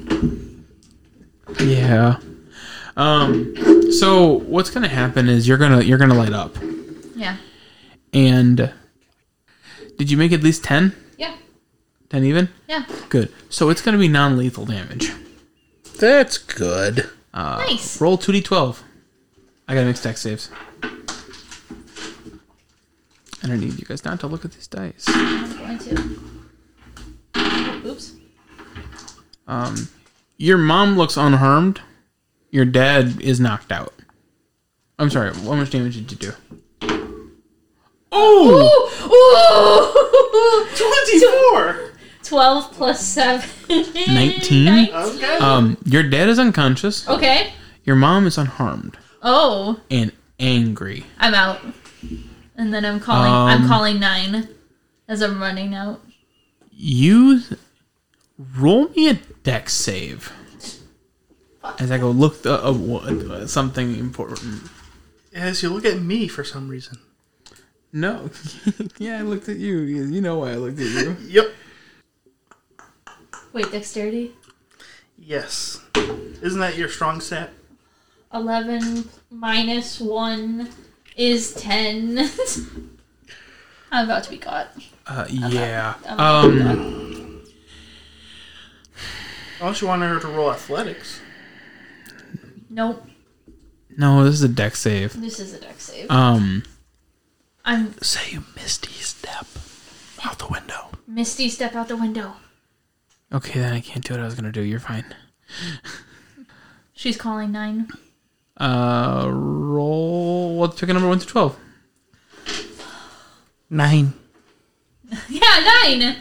yeah. Um, so what's gonna happen is you're gonna you're gonna light up. Yeah. And did you make at least ten? Yeah. Ten even? Yeah. Good. So it's gonna be non-lethal damage. That's good. Uh, Nice. Roll two d twelve. I gotta make dex saves. And I need you guys not to look at these dice. I'm going to. Oops. Um, your mom looks unharmed. Your dad is knocked out. I'm sorry. How much damage did you do? Oh! Ooh! Ooh! twenty-four! twelve plus seven. nineteen? Okay. Um, your dad is unconscious. Okay. Your mom is unharmed Oh, and angry. I'm out. And then I'm calling. Um, I'm calling nine as I'm running out. You roll me a dex save. As I go look the, uh, uh, something important. As you look at me for some reason. No. Yeah, I looked at you. You know why I looked at you. Yep. Wait, dexterity. Yes. Isn't that your strong stat? Eleven minus one is ten. I'm about to be caught. Uh, yeah. I'm about to be Um. Unless you want her to roll athletics. Nope. No, this is a dex save. This is a dex save. Um. I'm Say you misty step out the window. Misty. Step out the window. Okay, then I can't do what I was gonna do. You're fine. She's calling nine. Uh, roll. What's pick a number one to twelve? Nine. Yeah, nine.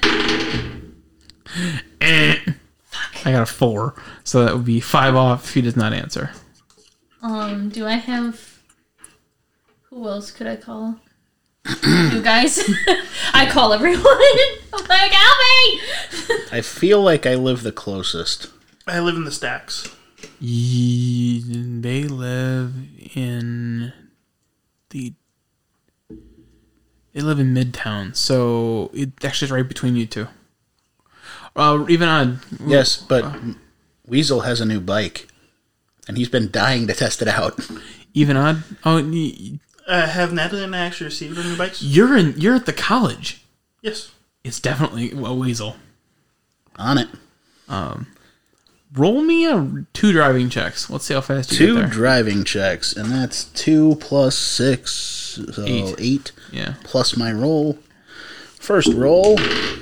I got a four, so that would be five off if he does not answer. Um, do I have? Who else could I call? You guys. I call everyone. I'm like, help me! I feel like I live the closest. I live in the stacks. Ye- they live in the. They live in Midtown, so it actually is right between you two. Uh, even on Yes, but Weasel has a new bike, and he's been dying to test it out. even odd. Oh, y- Uh, have Natalie and I actually received our new bikes? you're in. You're at the college. Yes. It's definitely a weasel. On it. Roll me a two driving checks. Let's see how fast you Two get there. driving checks, and that's two plus six, so Eight. eight. Yeah. Plus my roll. First roll.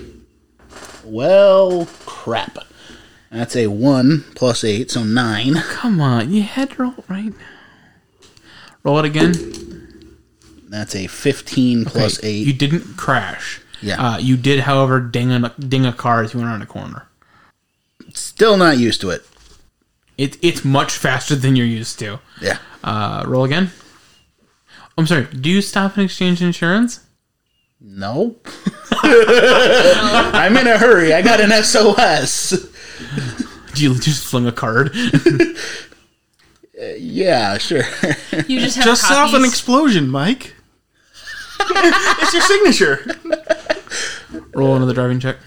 Well, crap. That's a one plus eight, so nine. Come on, you had to roll right. Roll it again. That's a fifteen plus Okay, eight. You didn't crash. Yeah. Uh, you did, however, ding a ding a car as you went around a corner. Still not used to it. It it's much faster than you're used to. Yeah. Uh, roll again. I'm sorry. Do you stop and exchange insurance? No. I'm in a hurry. I got an S O S. Do you just fling a card? Yeah, sure. You just have Just set off an copies. explosion, Mike. It's your signature. Roll another driving check.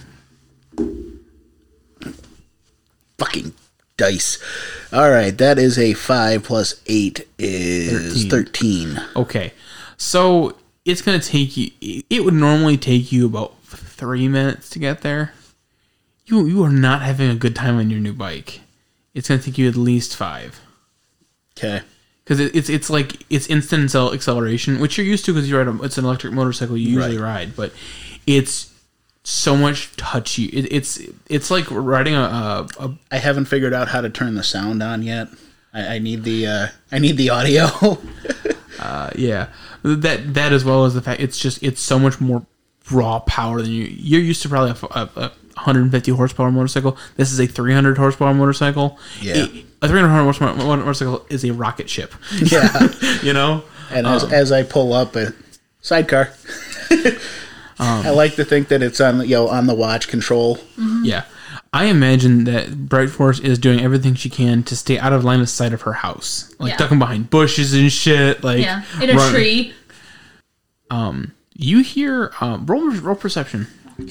Fucking dice. All right, that is a five plus eight is Thirteen. thirteen. Okay, so it's gonna take you. It would normally take you about three minutes to get there. You you are not having a good time on your new bike. It's gonna take you at least five. Okay. Because it, it's it's like it's instant accel- acceleration, which you're used to because you ride a, it's an electric motorcycle you usually Right. ride, but it's so much touchy. It, it's it's like riding a, a, a I haven't figured out how to turn the sound on yet. I, I need the uh, I need the audio. uh, yeah that that as well as the fact it's just it's so much more raw power than you you're used to probably a, a, a one hundred fifty horsepower motorcycle. This is a three hundred horsepower motorcycle. Yeah. It- a three hundred horsepower motorcycle is a rocket ship. Yeah. You know. And as, Um, as I pull up a sidecar, I like to think that it's on you know on the watch control. Yeah. I imagine that Bright Force is doing everything she can to stay out of line of sight of her house. Like Yeah. ducking behind bushes and shit. Like Yeah, in a run- tree. Um you hear um roll roll perception.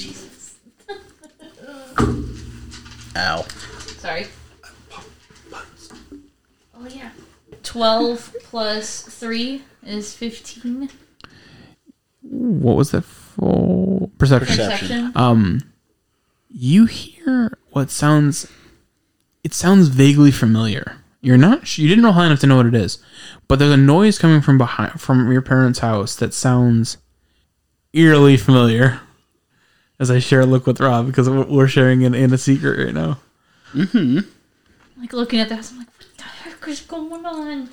Ow. Sorry. Oh yeah. Twelve plus three is fifteen. What was that for? Perception. Perception. Um you hear what sounds it sounds vaguely familiar. You're not sh- you didn't know high enough to know what it is. But there's a noise coming from behind from your parents' house that sounds eerily familiar as I share a look with Rob because we're sharing in, in a secret right now. Mm-hmm. Like looking at that, I'm like, what the heck is going on?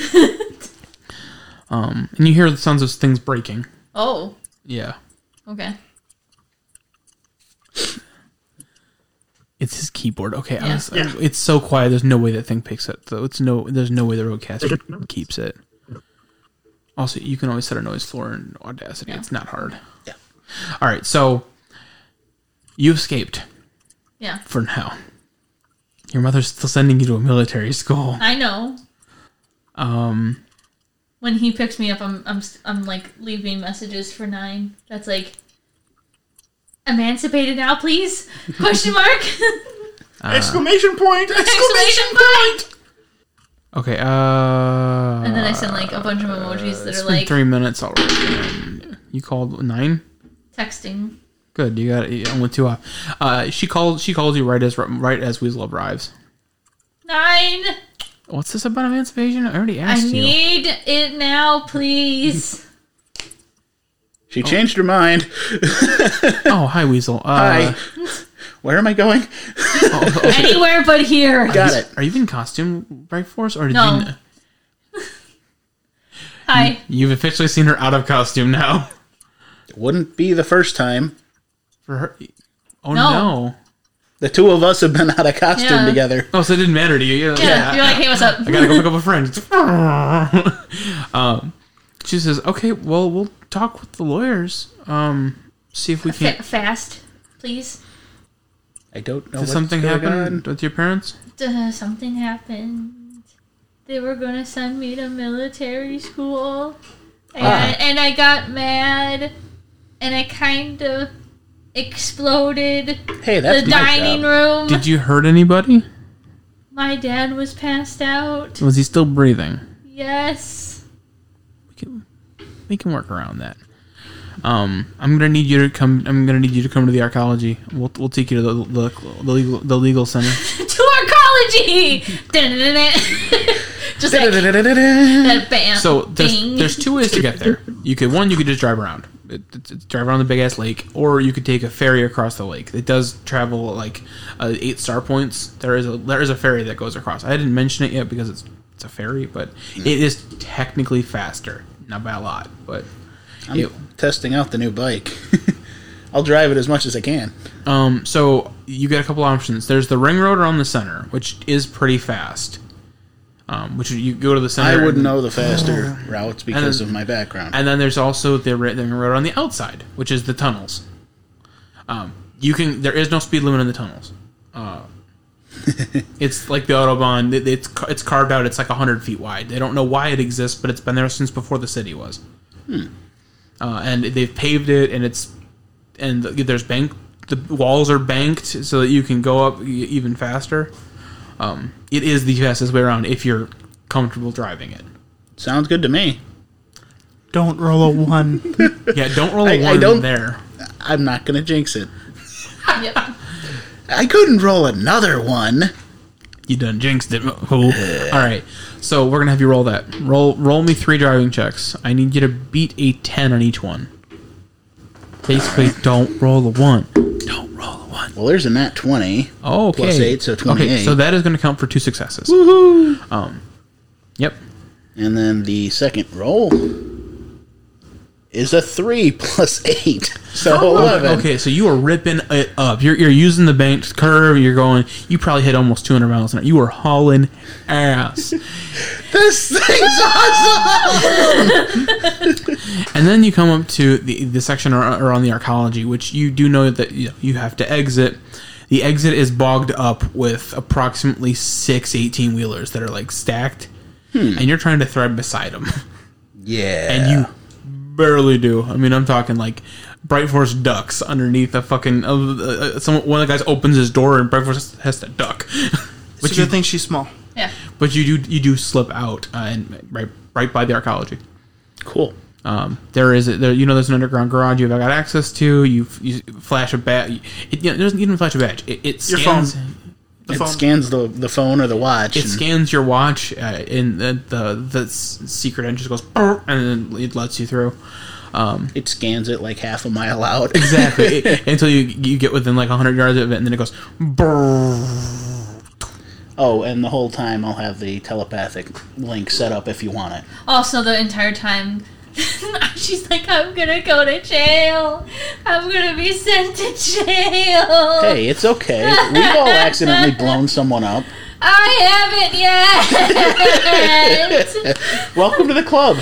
Um, and you hear the sounds of things breaking. Oh, Yeah. okay. It's his keyboard. Okay, I Yeah. was, Yeah. it's so quiet. There's no way that thing picks it. Though it's no, there's no way the Rodecaster keeps it. Also, you can always set a noise floor in Audacity. Yeah. It's not hard. Yeah. All right, so you escaped Yeah, for now. Your mother's still sending you to a military school. I know. Um, When he picks me up, I'm I'm I'm like leaving messages for Nine. That's like, emancipated now, please? Question mark. Exclamation point! Exclamation point. okay. Uh, And then I send like a bunch of emojis that it's are been like three minutes already. And you called nine. texting. Good, you got it. I went two off. Uh, she called. She calls you right as right as Weasel arrives. Nine. What's this about emancipation? I already asked I you. need it now, please. She changed her mind. Oh, hi, Weasel. Uh, Hi. Where am I going? oh, okay. Anywhere but here. Got it. Are you in costume, Bright Force, or did No. you? Hi. You've officially seen her out of costume now. Wouldn't be the first time. For her. Oh No. no. The two of us have been out of costume Yeah. together. Oh, so it didn't matter to you. Yeah. Yeah, you're like, hey, what's up? I gotta go pick up a friend. um, she says, "Okay, well, we'll talk with the lawyers. Um, see if we Fa- can't." fast, please. I don't know Did what's something going happen on. with your parents? Duh, something happened. They were gonna send me to military school, and, Ah. and I got mad, and I kind of exploded Hey, that's the my dining job. room. Did you hurt anybody? My dad was passed out. Was he still breathing? Yes. We can, we can work around that. Um, I'm gonna need you to come. I'm gonna need you to come to the archaeology. We'll we'll take you to the the, the legal the legal center. To archaeology. Just like that bam. So there's bing. there's two ways to get there. You could one you could just drive around, it, it, it's drive around the big ass lake, or you could take a ferry across the lake. It does travel like uh, eight star points. There is a there is a ferry that goes across. I didn't mention it yet because it's it's a ferry, but it is technically faster, not by a lot, but. I'm It, testing out the new bike. I'll drive it as much as I can. Um, so you get a couple options. There's the ring road around the center, which is pretty fast. Um, which you go to the center. I would and, know the faster routes because then- of my background. And then there's also the ri- the ring road on the outside, which is the tunnels. Um, you can. There is no speed limit in the tunnels. Uh, it's like the Autobahn. It, it's ca- it's carved out. It's like hundred feet wide. They don't know why it exists, but it's been there since before the city was. Hmm. Uh, and they've paved it, and it's and there's bank. The walls are banked so that you can go up e- even faster. Um, it is the fastest way around if you're comfortable driving it. Sounds good to me. Don't roll a one. Yeah, don't roll a I- I one don't- there. I'm not going to jinx it. Yep. I couldn't roll another one. You done jinxed it. Cool. All right, so we're gonna have you roll that. Roll, roll me three driving checks. I need you to beat a ten on each one. Basically, don't roll a one. Don't roll a one. Well, there's a nat twenty. Oh, okay. Plus eight, so Okay, twenty-eight. so that is going to count for two successes. Woohoo! Um, yep. And then the second roll is a three plus eight. So eleven. Okay, so you are ripping it up. You're you're using the banked curve. You're going. You probably hit almost two hundred miles an hour. You are hauling ass. This thing's awesome! And then you come up to the the section ar- around the archaeology, which you do know that you, know, you have to exit. The exit is bogged up with approximately six eighteen wheelers that are like stacked, and you're trying to thread beside them, Yeah. and you barely do. I mean, I'm talking like Bright Force ducks underneath a fucking. Uh, uh, some one of the guys opens his door and Bright Force has to duck. It's But a you, good thing she's small. Yeah. but you do you do slip out uh, and right right by the archaeology. Cool. Um, there is a, there, you know, there's an underground garage you've got access to. You, you flash a badge. It, you know, it doesn't even flash a badge. It, it Your scans. phone. The It phone. scans the, the phone or the watch. It and- scans your watch, uh, and the, the the s- secret engine goes, "Brr," and then it lets you through. It scans it like half a mile out. Exactly. It- until you you get within like one hundred yards of it, and then it goes brrrr. Oh, and the whole time I'll have the telepathic link set up if you want it. Also, the entire time, she's like, I'm gonna go to jail. I'm gonna be sent to jail. Hey, it's okay. We've all accidentally blown someone up. I haven't yet. Welcome to the club.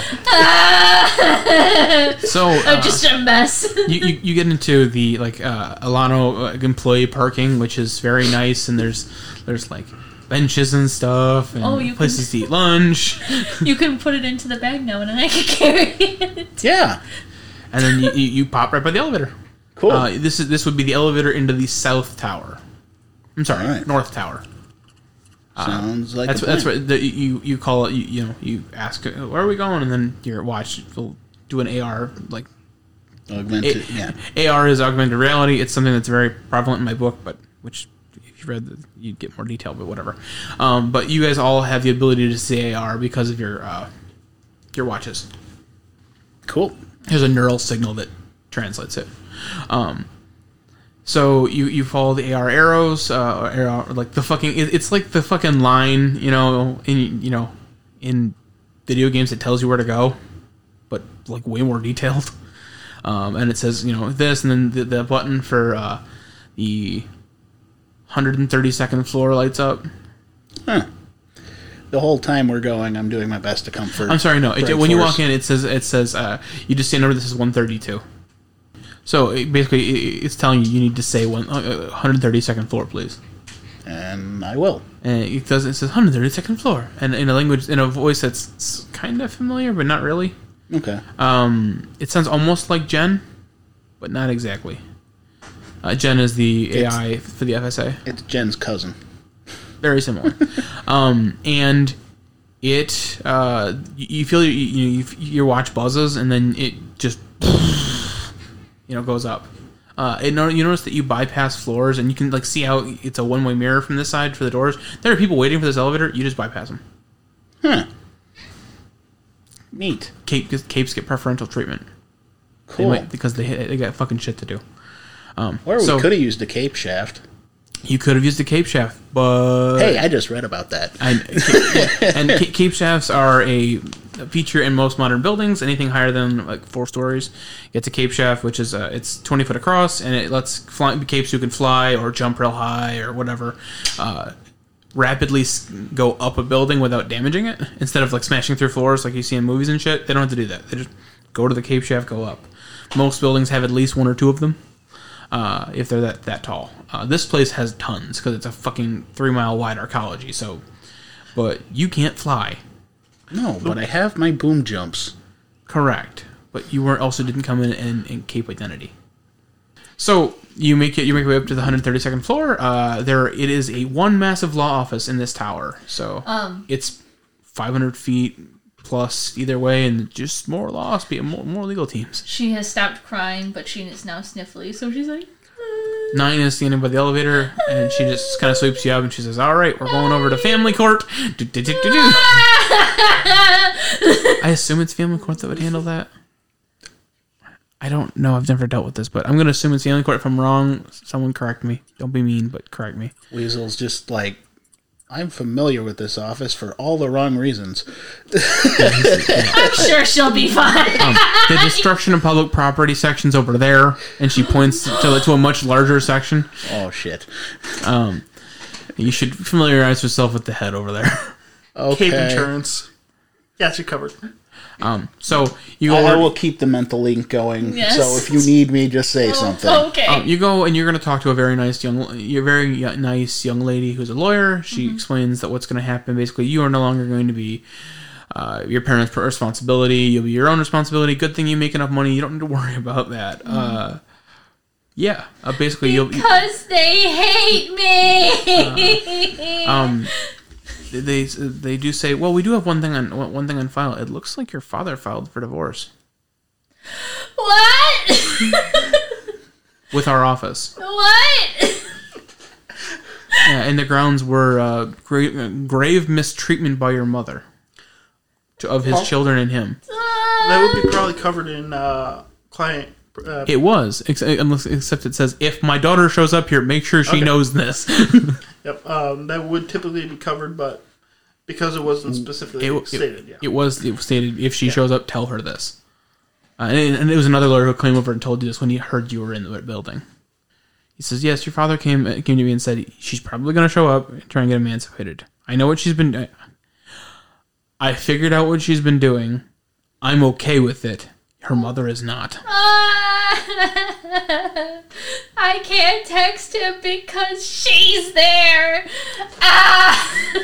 So I'm uh, just a mess. you, you you get into the like uh, Alano uh, employee parking, which is very nice, and there's there's like benches and stuff, and Oh, you places can- to eat lunch, You can put it into the bag now, and then I can carry it. Yeah. and then you, you, you pop right by the elevator. Cool. Uh, this is this would be the elevator into the South Tower. I'm sorry, All right. North Tower. Sounds like That's a that's plan. what the, you you call it. You, you know you ask uh, where are we going, and then your watch will do an A R like Augmented, A- yeah. A R is augmented reality. It's something that's very prevalent in my book, but which if you read, the, you'd get more detail. But whatever. Um, but you guys all have the ability to see A R because of your uh, your watches. Cool. There's a neural signal that translates it. Um, so you, you follow the A R arrows, uh, or A R, like the fucking. It, it's like the fucking line, you know, in you know, in video games it tells you where to go, but like way more detailed. Um, and it says, you know, this, and then the, the button for uh, the one hundred thirty-second floor lights up. Huh. The whole time we're going, I'm doing my best to comfort. I'm sorry, no. It, Greg when you Force. walk in, it says it says uh, you just say, "No, this is one thirty-two." So it, basically, it, it's telling you you need to say one, uh, one hundred thirty-second floor, please. And I will. And it does. It says one hundred thirty-second floor, and in a language, in a voice that's kind of familiar, but not really. Okay. Um, it sounds almost like Jen, but not exactly. Uh, Jen is the It's- A I for the F S A. It's Jen's cousin. Very similar. um, and it, uh, you, you feel you, you, you, your watch buzzes, and then it just, you know, goes up. Uh, it, you notice that you bypass floors, and you can like see how it's a one-way mirror from this side for the doors. There are people waiting for this elevator. You just bypass them. Huh. Neat. Cape, capes get preferential treatment. They Cool. might, because they they got fucking shit to do. Um, Or we so could have used the cape shaft. you could have used the cape shaft, but Hey, I just read about that. And, and ca- cape shafts are a feature in most modern buildings. Anything higher than like four stories gets a cape shaft, which is uh, it's twenty foot across, and it lets fly, capes who can fly or jump real high or whatever uh, rapidly s- go up a building without damaging it. Instead of like smashing through floors like you see in movies and shit, they don't have to do that. They just go to the cape shaft, go up. Most buildings have at least one or two of them. Uh, if they're that, that tall. Uh, this place has tons because it's a fucking three mile wide arcology. So, but you can't fly. No, but I have my boom jumps. Correct. But you weren't also didn't come in in, in cape identity. So you make it. You make your way up to the one hundred thirty-second floor. Uh, there it is a one massive law office in this tower. So Um. it's five hundred feet plus either way, and just more laws, be more, more legal teams. She has stopped crying, but she is now sniffly, so she's like, Nine is standing by the elevator, and she just kind of sweeps you up, and she says, "All right, we're going over to family court." Do, do, do, do, do. I assume it's family court that would handle that. I don't know. I've never dealt with this, but I'm going to assume it's family court. If I'm wrong, someone correct me. Don't be mean, but correct me. Weasel's just like, I'm familiar with this office for all the wrong reasons. I'm sure she'll be fine. Um, the destruction of public property section's over there, and she points to, to a much larger section. Oh, shit. Um, you should familiarize yourself with the head over there. Okay. Cape insurance. Got you covered. Um, so you go. I, I over- will keep the mental link going. Yes. So if you need me, just say something. Okay. Um, you go and you're going to talk to a very nice young, you're very y- nice young lady who's a lawyer. She explains that what's going to happen. Basically, you are no longer going to be uh, your parents' responsibility. You'll be your own responsibility. Good thing you make enough money. You don't need to worry about that. Uh, yeah, uh, basically you'll. Because they hate me. Um, they they do say, well, we do have one thing on one thing on file. It looks like your father filed for divorce What? with our office. What? Yeah, and the grounds were uh, grave, grave mistreatment by your mother to, of his children and him. that would be probably covered in uh, client. Uh, It was, ex- unless- except it says, if my daughter shows up here, make sure she Okay. knows this. Yep, um, that would typically be covered, but because it wasn't specifically It, stated, it, yeah. it was it was stated, if she shows up, tell her this. Uh, and, and it was another lawyer who came over and told you this when he heard you were in the building. He says, yes, your father came came to me and said, she's probably going to show up and try and get emancipated. I know what she's been doing. I figured out what she's been doing. I'm okay with it. Her mother is not. I can't text him because she's there. Ah!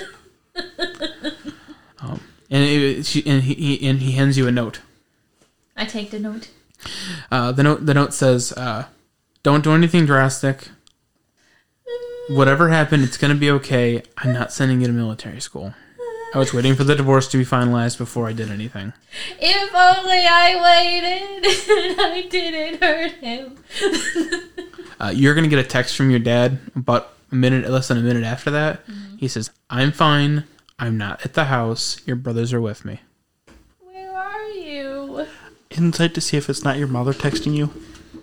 Um, and it, she, and he, he and he hands you a note. I take the note. Uh, the note the note says, uh, "Don't do anything drastic. Whatever happened, it's gonna be okay. I'm not sending you to military school. I was waiting for the divorce to be finalized before I did anything." If only I waited and I didn't hurt him. Uh, you're gonna get a text from your dad about a minute, less than a minute after that. Mm-hmm. He says, "I'm fine. I'm not at the house. Your brothers are with me." Where are you? Insight to see if it's not your mother texting you.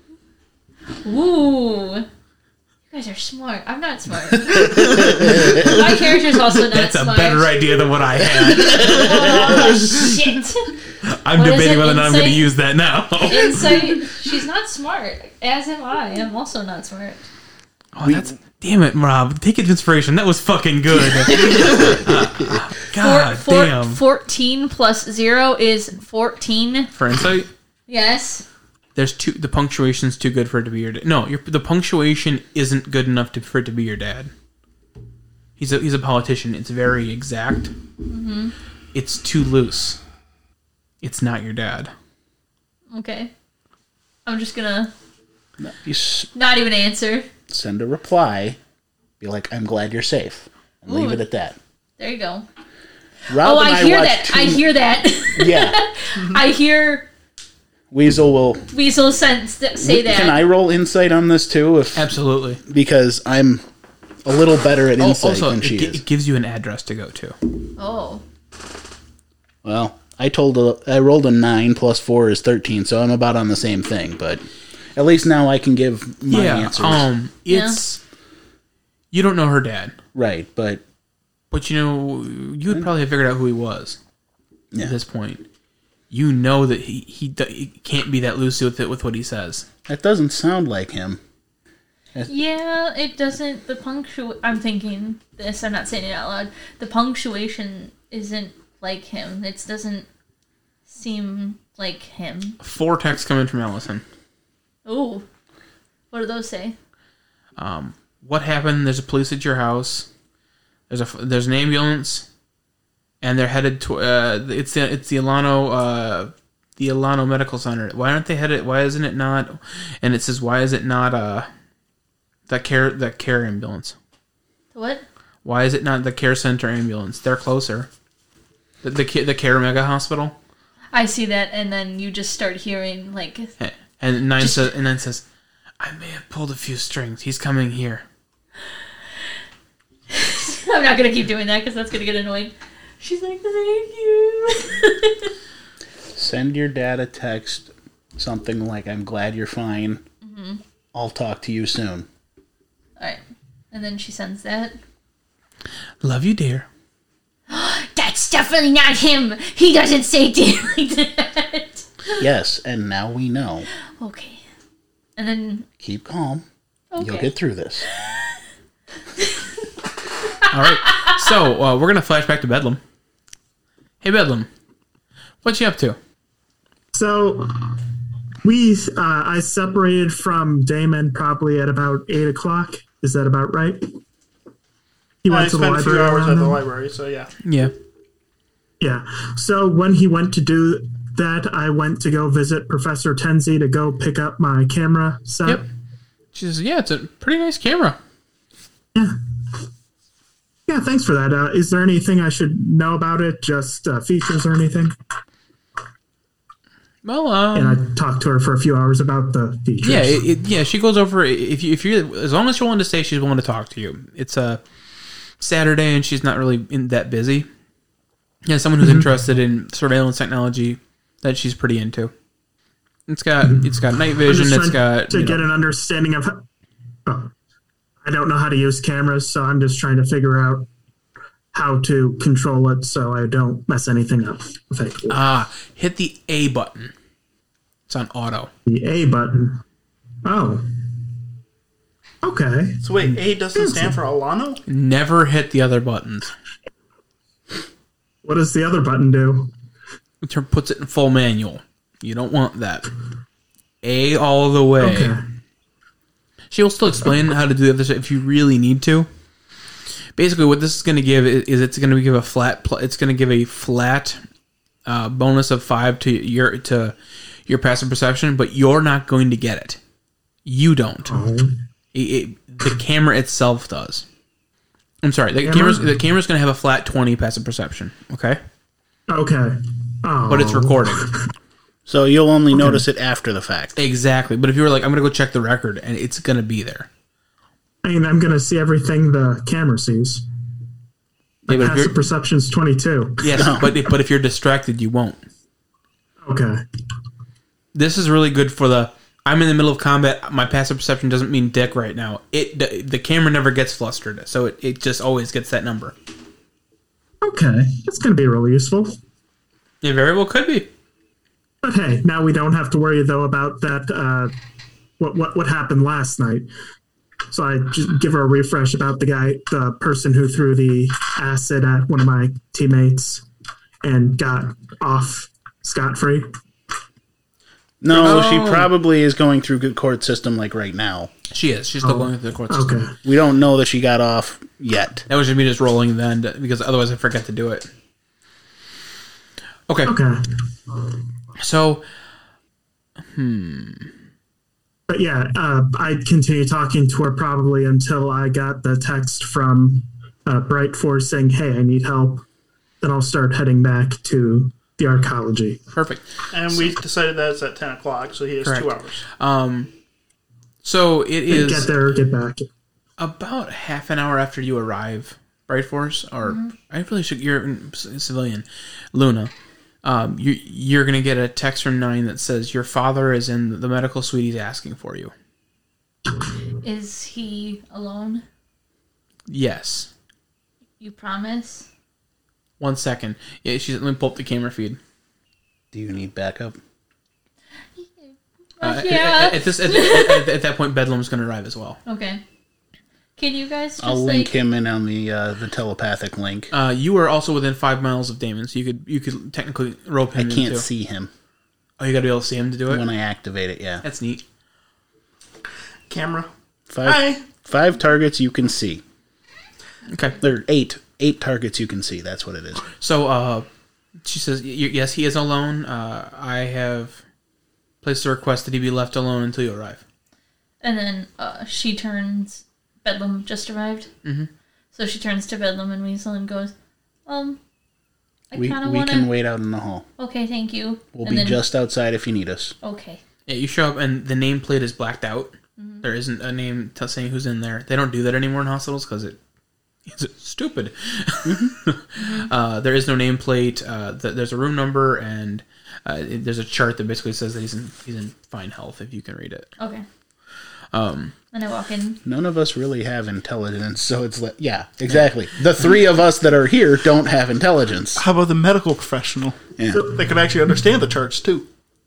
Ooh. You guys are smart. I'm not smart. My character's also not That's smart. a better idea than what I had. Oh, shit. I'm What is debating it, whether or not I'm going to insight? use that now. Insight. She's not smart. As am I. I'm also not smart. Oh, that's damn it, Rob. Take it inspiration. That was fucking good. Uh, God Four, four, damn. fourteen plus zero is fourteen. For insight, Yes. there's two. The punctuation's too good for it to be your dad. No, your, the punctuation isn't good enough to, for it to be your dad. He's a he's a politician. It's very exact. Mm-hmm. It's too loose. It's not your dad. Okay. I'm just gonna No, you s- not even answer. send a reply. Be like, I'm glad you're safe. And leave Ooh. it at that. There you go. Rob Oh, and I hear watched that. two- I hear that. Yeah. I hear Weasel will... Weasel sense th- say that. Can I roll insight on this too? If Absolutely. Because I'm a little better at Oh, insight also, than it, she gi- is. it gives you an address to go to. Oh. Well, I told a, I rolled a nine plus four is thirteen, so I'm about on the same thing. But at least now I can give my yeah. answers. Um. It's you don't know her dad, right, but but you know you would probably have figured out who he was yeah. at this point. You know that he he, do- he can't be that loose with it with what he says. that doesn't sound like him. Yeah, it doesn't. The punctu. I'm thinking this. I'm not saying it out loud. The punctuation isn't like him. It doesn't seem like him. Four texts come in from Allison. Ooh. What do those say? Um, what happened? There's a police at your house. There's a there's an ambulance, and they're headed to. Uh, it's the it's the Alano uh, the Alano Medical Center. Why aren't they headed? Why isn't it not? And it says, why is it not uh that care that care ambulance? What? Why is it not the care center ambulance? They're closer. The the, Ca- the care mega hospital. I see that, and then you just start hearing like. And nine Just- says and then says, I may have pulled a few strings. He's coming here. I'm not gonna keep doing that because that's gonna get annoying. She's like, thank you. Send your dad a text, something like, I'm glad you're fine. Mm-hmm. I'll talk to you soon. Alright. And then she sends that. Love you, dear. That's definitely not him. He doesn't say dear like that. Yes, and now we know. Okay. And then. Keep calm. Okay. You'll get through this. All right. So uh, we're gonna flash back to Bedlam. Hey, Bedlam, what you up to? So we, uh, I separated from Damon probably at about eight o'clock. Is that about right? He I went to the spent a few library. hours around at the then? library, so yeah. Yeah. Yeah. So when he went to do that, I went to go visit Professor Tenzi to go pick up my camera set. Yep. She says, yeah, it's a pretty nice camera. Yeah. Yeah, thanks for that. Uh, is there anything I should know about it? Just uh, features or anything? Well, um, And I talked to her for a few hours about the features. yeah, it, it, yeah. She goes over if you if you as long as you're willing to stay, she's willing to talk to you. It's a Saturday, and she's not really in that busy. Yeah, someone who's interested in surveillance technology that she's pretty into. It's got it's got night I'm vision. just It's trying got to you get know, an understanding of. How, oh, I don't know how to use cameras, so I'm just trying to figure out how to control it so I don't mess anything up. Effectively. ah hit the A button. It's on auto. The A button. Oh. Okay. So wait, A doesn't stand for Alano? Never hit the other buttons. What does the other button do? It turn- puts it in full manual. You don't want that. A all the way. Okay. She will still explain how to do the other stuff if you really need to. Basically, what this is going to give is, is it's going to give a flat. Pl- it's going to give a flat uh, bonus of five to your to your passive perception, but you're not going to get it. You don't. Oh. It, it, the camera itself does. I'm sorry. The Camera? camera's the camera's going to have a flat twenty passive perception. Okay, Okay. Oh. but it's recording. So you'll only notice it after the fact. Exactly. But if you were like, I'm going to go check the record, and it's going to be there. I mean, I'm going to see everything the camera sees. Yeah, but if Passive you're, perception's twenty-two. yes, but if, but if you're distracted, you won't. Okay. This is really good for the. I'm in the middle of combat. My passive perception doesn't mean dick right now. It the, the camera never gets flustered, so it, it just always gets that number. Okay. That's going to be really useful. It very well could be. But hey, now we don't have to worry though about that. Uh, what what what happened last night? So I just give her a refresh about the guy, the person who threw the acid at one of my teammates and got off scot free. No, Oh. she probably is going through good court system like right now. She is. She's still going through the court system. Okay. We don't know that she got off yet. That was just me just rolling then, because otherwise I forget to do it. Okay. Okay. So, But yeah, uh, I'd continue talking to her probably until I got the text from uh, Bright Force saying, "Hey, I need help." Then I'll start heading back to the arcology. perfect. And we decided that it's at ten o'clock, so he has Correct. two hours. Um, so it is Get there, get back. about half an hour after you arrive, Bright Force, or I really should. You're a civilian, Luna. Um, you, you're gonna get a text from Nine that says your father is in the medical suite. He's asking for you. Is he alone? Yes. You promise? One second. Yeah, she's. Let me pull up the camera feed. Do you need backup? Uh, yeah. At, at this, at, at, at that point, Bedlam's gonna arrive as well. Okay. Can you guys just I'll like... link him in on the uh, the telepathic link. Uh, you are also within five miles of Damon, so you could you could technically rope I him. can't into. see him Oh, you gotta be able to see him to do it. when I activate it. Yeah, That's neat. Camera. five Hi. five targets you can see. Okay. There are eight eight targets you can see. That's what it is. So, uh, she says, y- yes, he is alone. Uh, I have placed a request that he be left alone until you arrive. And then uh, she turns... Bedlam just arrived. Mm-hmm. So she turns to Bedlam and Weasel and goes, um, I We kind of we want can to... wait out in the hall. Okay, thank you. We'll and be then, just outside if you need us. Okay. Yeah, you show up and the nameplate is blacked out. There isn't a name t- saying who's in there. They don't do that anymore in hospitals because it is stupid. uh, there is no nameplate. Uh, th- there's a room number and uh, it, there's a chart that basically says that he's in he's in fine health if you can read it. Okay. Um, And I walk in. None of us really have intelligence, so it's like, yeah, exactly. The three of us that are here don't have intelligence. How about the medical professional? Yeah. They can actually understand the charts, too.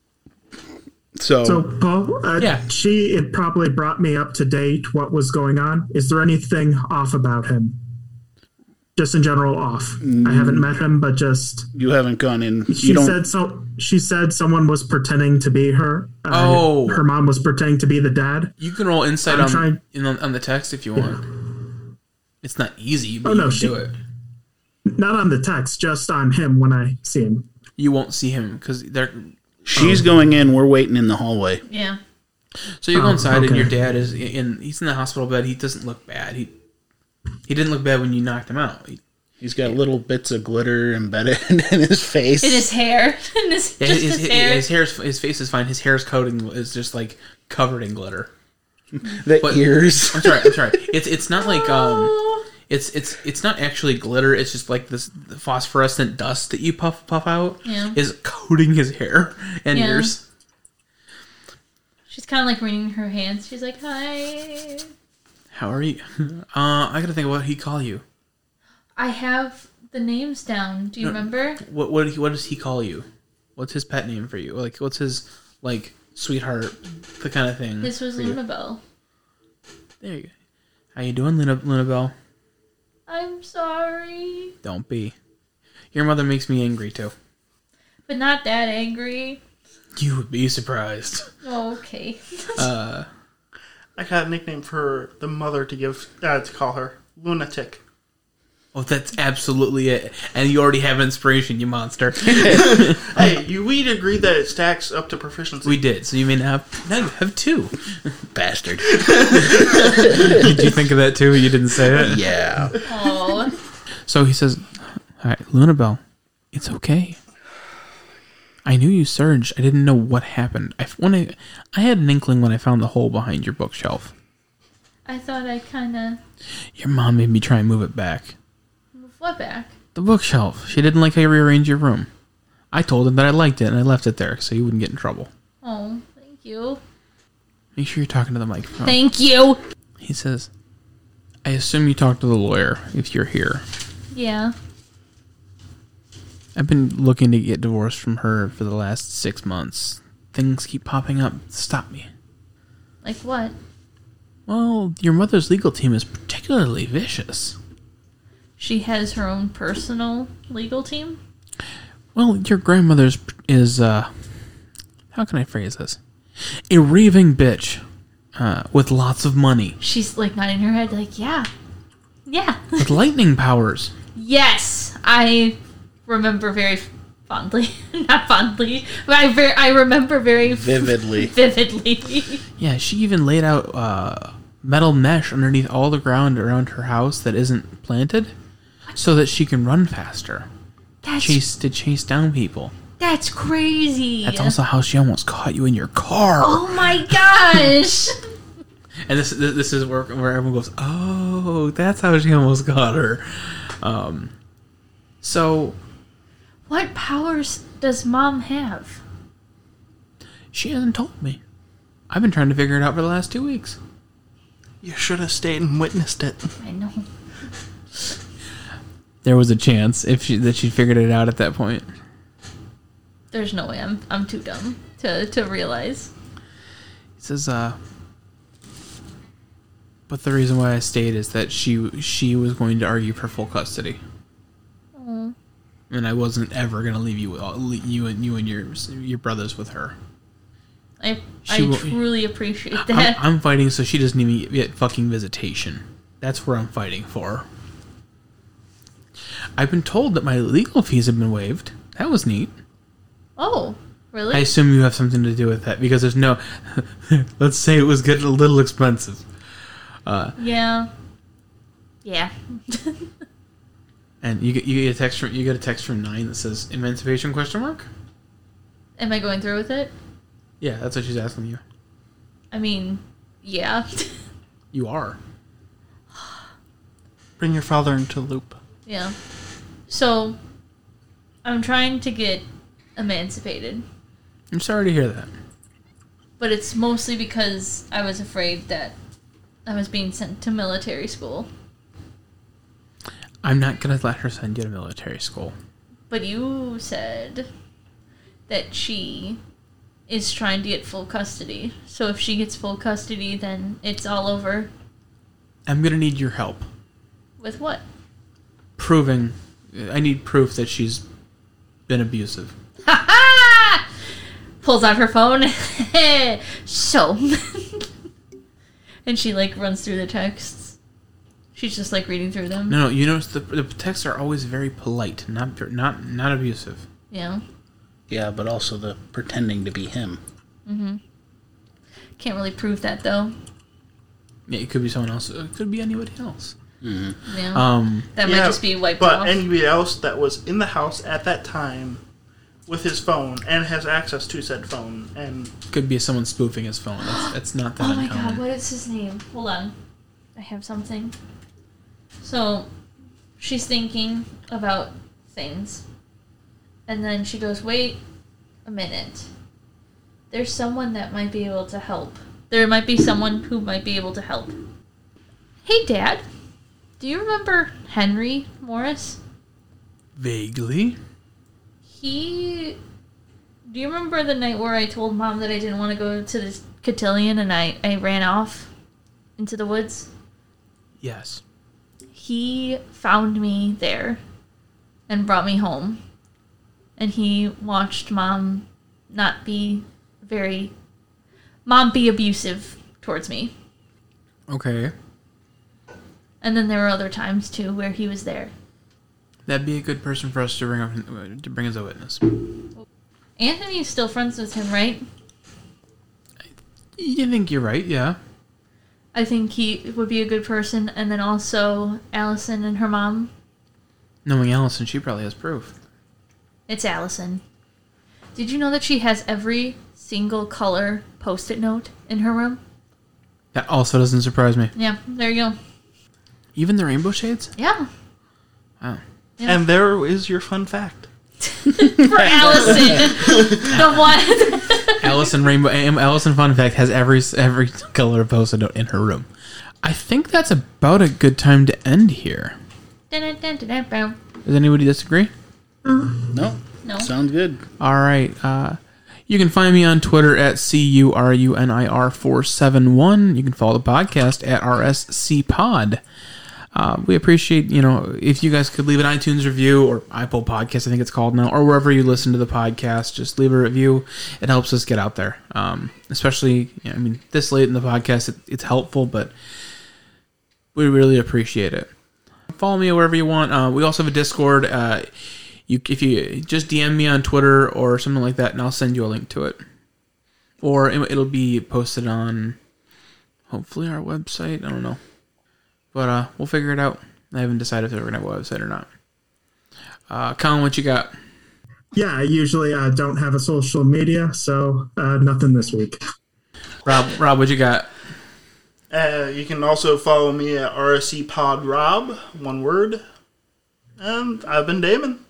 So, So, Paul, uh, Yeah. she had probably brought me up to date what was going on. Is there anything off about him? Just in general, off. I haven't met him, but just you haven't gone in. she You don't. said so. She said someone was pretending to be her. Uh, Oh. her mom was pretending to be the dad. you can roll insight I'm on, trying- in, on the text if you want. It's not easy, but Oh, you no, can she- do it. Not on the text, just on him when I see him. You won't see him because they're. She's going in. We're waiting in the hallway. Yeah. So you go Oh, inside and okay. your dad is in. He's in the hospital bed. He doesn't look bad. He he didn't look bad when you knocked him out. He, He's got little bits of glitter embedded in his face. In his hair. In his, Yeah, just his, his, his, hair. his hair, is, his face is fine. His hair's coating is just like covered in glitter. the but- ears. I'm sorry. I'm sorry. It's it's not like um, Oh. It's it's it's not actually glitter. It's just like this phosphorescent dust that you puff puff out Yeah. is coating his hair and Yeah. ears. She's kind of like wringing her hands. She's like, "Hi." How are you? Uh, I gotta think. What he call you? I have the names down. Do you No. remember? What what what does he call you? What's his pet name for you? Like what's his like sweetheart, the kind of thing? This was for you? Lunabelle. There you go. How you doing, Luna Lunabelle? I'm sorry, Don't be. Your mother makes me angry too. but not that angry. You would be surprised. Okay. Uh, I got a nickname for the mother to give uh, to call her Lunatic. oh, that's absolutely it. And you already have inspiration, you monster. Hey, you we'd agree that it stacks up to proficiency. We did, so you may now have, now you have two. Bastard. Did you think of that too? You didn't say it? Yeah. Oh. So he says, all right, Lunabelle, it's okay. I knew you surged. I didn't know what happened. I, when I, I had an inkling when I found the hole behind your bookshelf. I thought I kind of Your mom made me try and move it back. moved what back? The bookshelf. She didn't like how you rearranged your room. I told her that I liked it, and I left it there so you wouldn't get in trouble. Oh, thank you. Make sure you're talking to the microphone. Thank you. He says, I assume you talked to the lawyer if you're here. Yeah. I've been looking to get divorced from her for the last six months. Things keep popping up. Stop me. Like what? Well, your mother's legal team is particularly vicious. She has her own personal legal team? Well, your grandmother's is, uh... how can I phrase this? A raving bitch. Uh, with lots of money. She's like nodding her head like, yeah. Yeah. With lightning powers. Yes. I remember very fondly. Not fondly. But I, ver- I remember very Vividly. vividly. Yeah, she even laid out uh, metal mesh underneath all the ground around her house that isn't planted, so that she can run faster. That's, Chase to chase down people. that's crazy. That's also how she almost caught you in your car. Oh my gosh. And this this is where where everyone goes, oh, that's how she almost got her. Um, so What powers does Mom have? she hasn't told me. I've been trying to figure it out for the last two weeks. You should have stayed and witnessed it. I know. There was a chance if she that she figured it out at that point. There's no way. I'm I'm too dumb to, to realize. He says, uh, but the reason why I stayed is that she she was going to argue for full custody, Oh. and I wasn't ever going to leave you with all, you and you and your your brothers with her. I She I will- truly appreciate I'm, that. I'm fighting so she doesn't even get fucking visitation. That's where I'm fighting for. I've been told that my legal fees have been waived. That was neat. Oh, really? I assume you have something to do with that because there's no. Let's say it was getting a little expensive. Uh, yeah. Yeah. and you get you get a text from you get a text from Nine that says emancipation question mark. Am I going through with it? Yeah, that's what she's asking you. I mean, yeah. You are. Bring your father into the loop. Yeah. So, I'm trying to get emancipated, I'm sorry to hear that. but it's mostly because I was afraid that I was being sent to military school. I'm not gonna let her send you to military school. But you said that she is trying to get full custody. So if she gets full custody, then it's all over. I'm gonna need your help. With what? Proving. I need proof that she's been abusive. Ha ha! Pulls out her phone. So. And she, like, runs through the texts. She's just, like, reading through them. No, no. You notice the the texts are always very polite, not not not abusive. Yeah. Yeah, but also the pretending to be him. Mm-hmm. Can't really prove that, though. Yeah, it could be someone else. It could be anybody else. Mm-hmm. Yeah. Um, that might Yeah, just be wiped but off. anybody else that was in the house at that time with his phone and has access to said phone and could be someone spoofing his phone. That's, that's not that Oh my uncommon. god, what is his name? Hold on. I have something. So she's thinking about things. And then she goes, wait a minute. There's someone that might be able to help. There might be someone who might be able to help. Hey, Dad. Do you remember Henry Morris? Vaguely. He... Do you remember the night where I told Mom that I didn't want to go to this cotillion and I, I ran off into the woods? Yes. He found me there and brought me home. And he watched Mom not be very... Mom be abusive towards me. Okay. And then there were other times, too, where he was there. That'd be a good person for us to bring up to bring as a witness. Anthony's still friends with him, right? You think you're right, yeah. I think he would be a good person. And then also Allison and her mom. Knowing Allison, she probably has proof. It's Allison. Did you know that she has every single color Post-it note in her room? That also doesn't surprise me. Yeah, there you go. Even the rainbow shades? Yeah. Wow. Yeah. And there is your fun fact. For Allison. The one. Allison Rainbow Allison Fun Fact has every every color Post-it note in her room. I think that's about a good time to end here. No. Does anybody disagree? No. No. Sounds good. All right. Uh, you can find me on Twitter at C U R U N I R four seven one. You can follow the podcast at R S C Pod. Uh, we appreciate, you know, if you guys could leave an iTunes review or Apple Podcast, I think it's called now, or wherever you listen to the podcast, just leave a review. It helps us get out there. Um, especially, you know, I mean, this late in the podcast, it, it's helpful, but we really appreciate it. Follow me wherever you want. Uh, we also have a Discord. Uh, you, if you just D M me on Twitter or something like that, and I'll send you a link to it. Or it, it'll be posted on, hopefully, our website. I don't know. But uh, we'll figure it out. I haven't decided if we're going to have a website or not. Uh, Colin, what you got? Yeah, I usually uh, don't have a social media, so uh, nothing this week. Rob, Rob, what you got? Uh, you can also follow me at R S C Pod Rob, one word. And I've been Damon.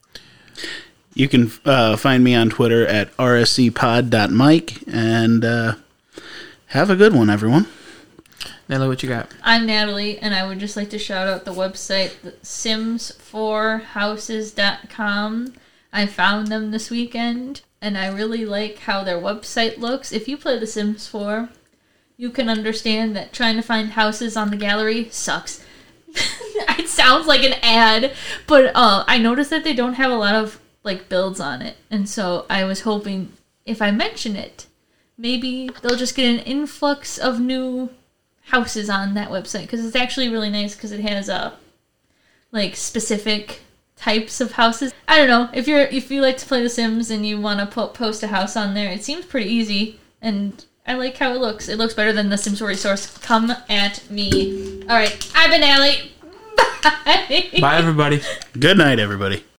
You can uh, find me on Twitter at R S C pod dot mike, and uh, have a good one, everyone. Natalie, what you got? I'm Natalie, and I would just like to shout out the website, sims four houses dot com. I found them this weekend, and I really like how their website looks. If you play The Sims four, you can understand that trying to find houses on the gallery sucks. It sounds like an ad, but uh, I noticed that they don't have a lot of like builds on it, and so I was hoping if I mention it, maybe they'll just get an influx of new houses on that website, because it's actually really nice because it has uh like specific types of houses. I don't know, if you're if you like to play The Sims and you want to po- post a house on there, it seems pretty easy, and I like how it looks. It looks better than the Sims Resource. Come at me. All right, I've been Allie. Bye. Bye, everybody. Good night, everybody.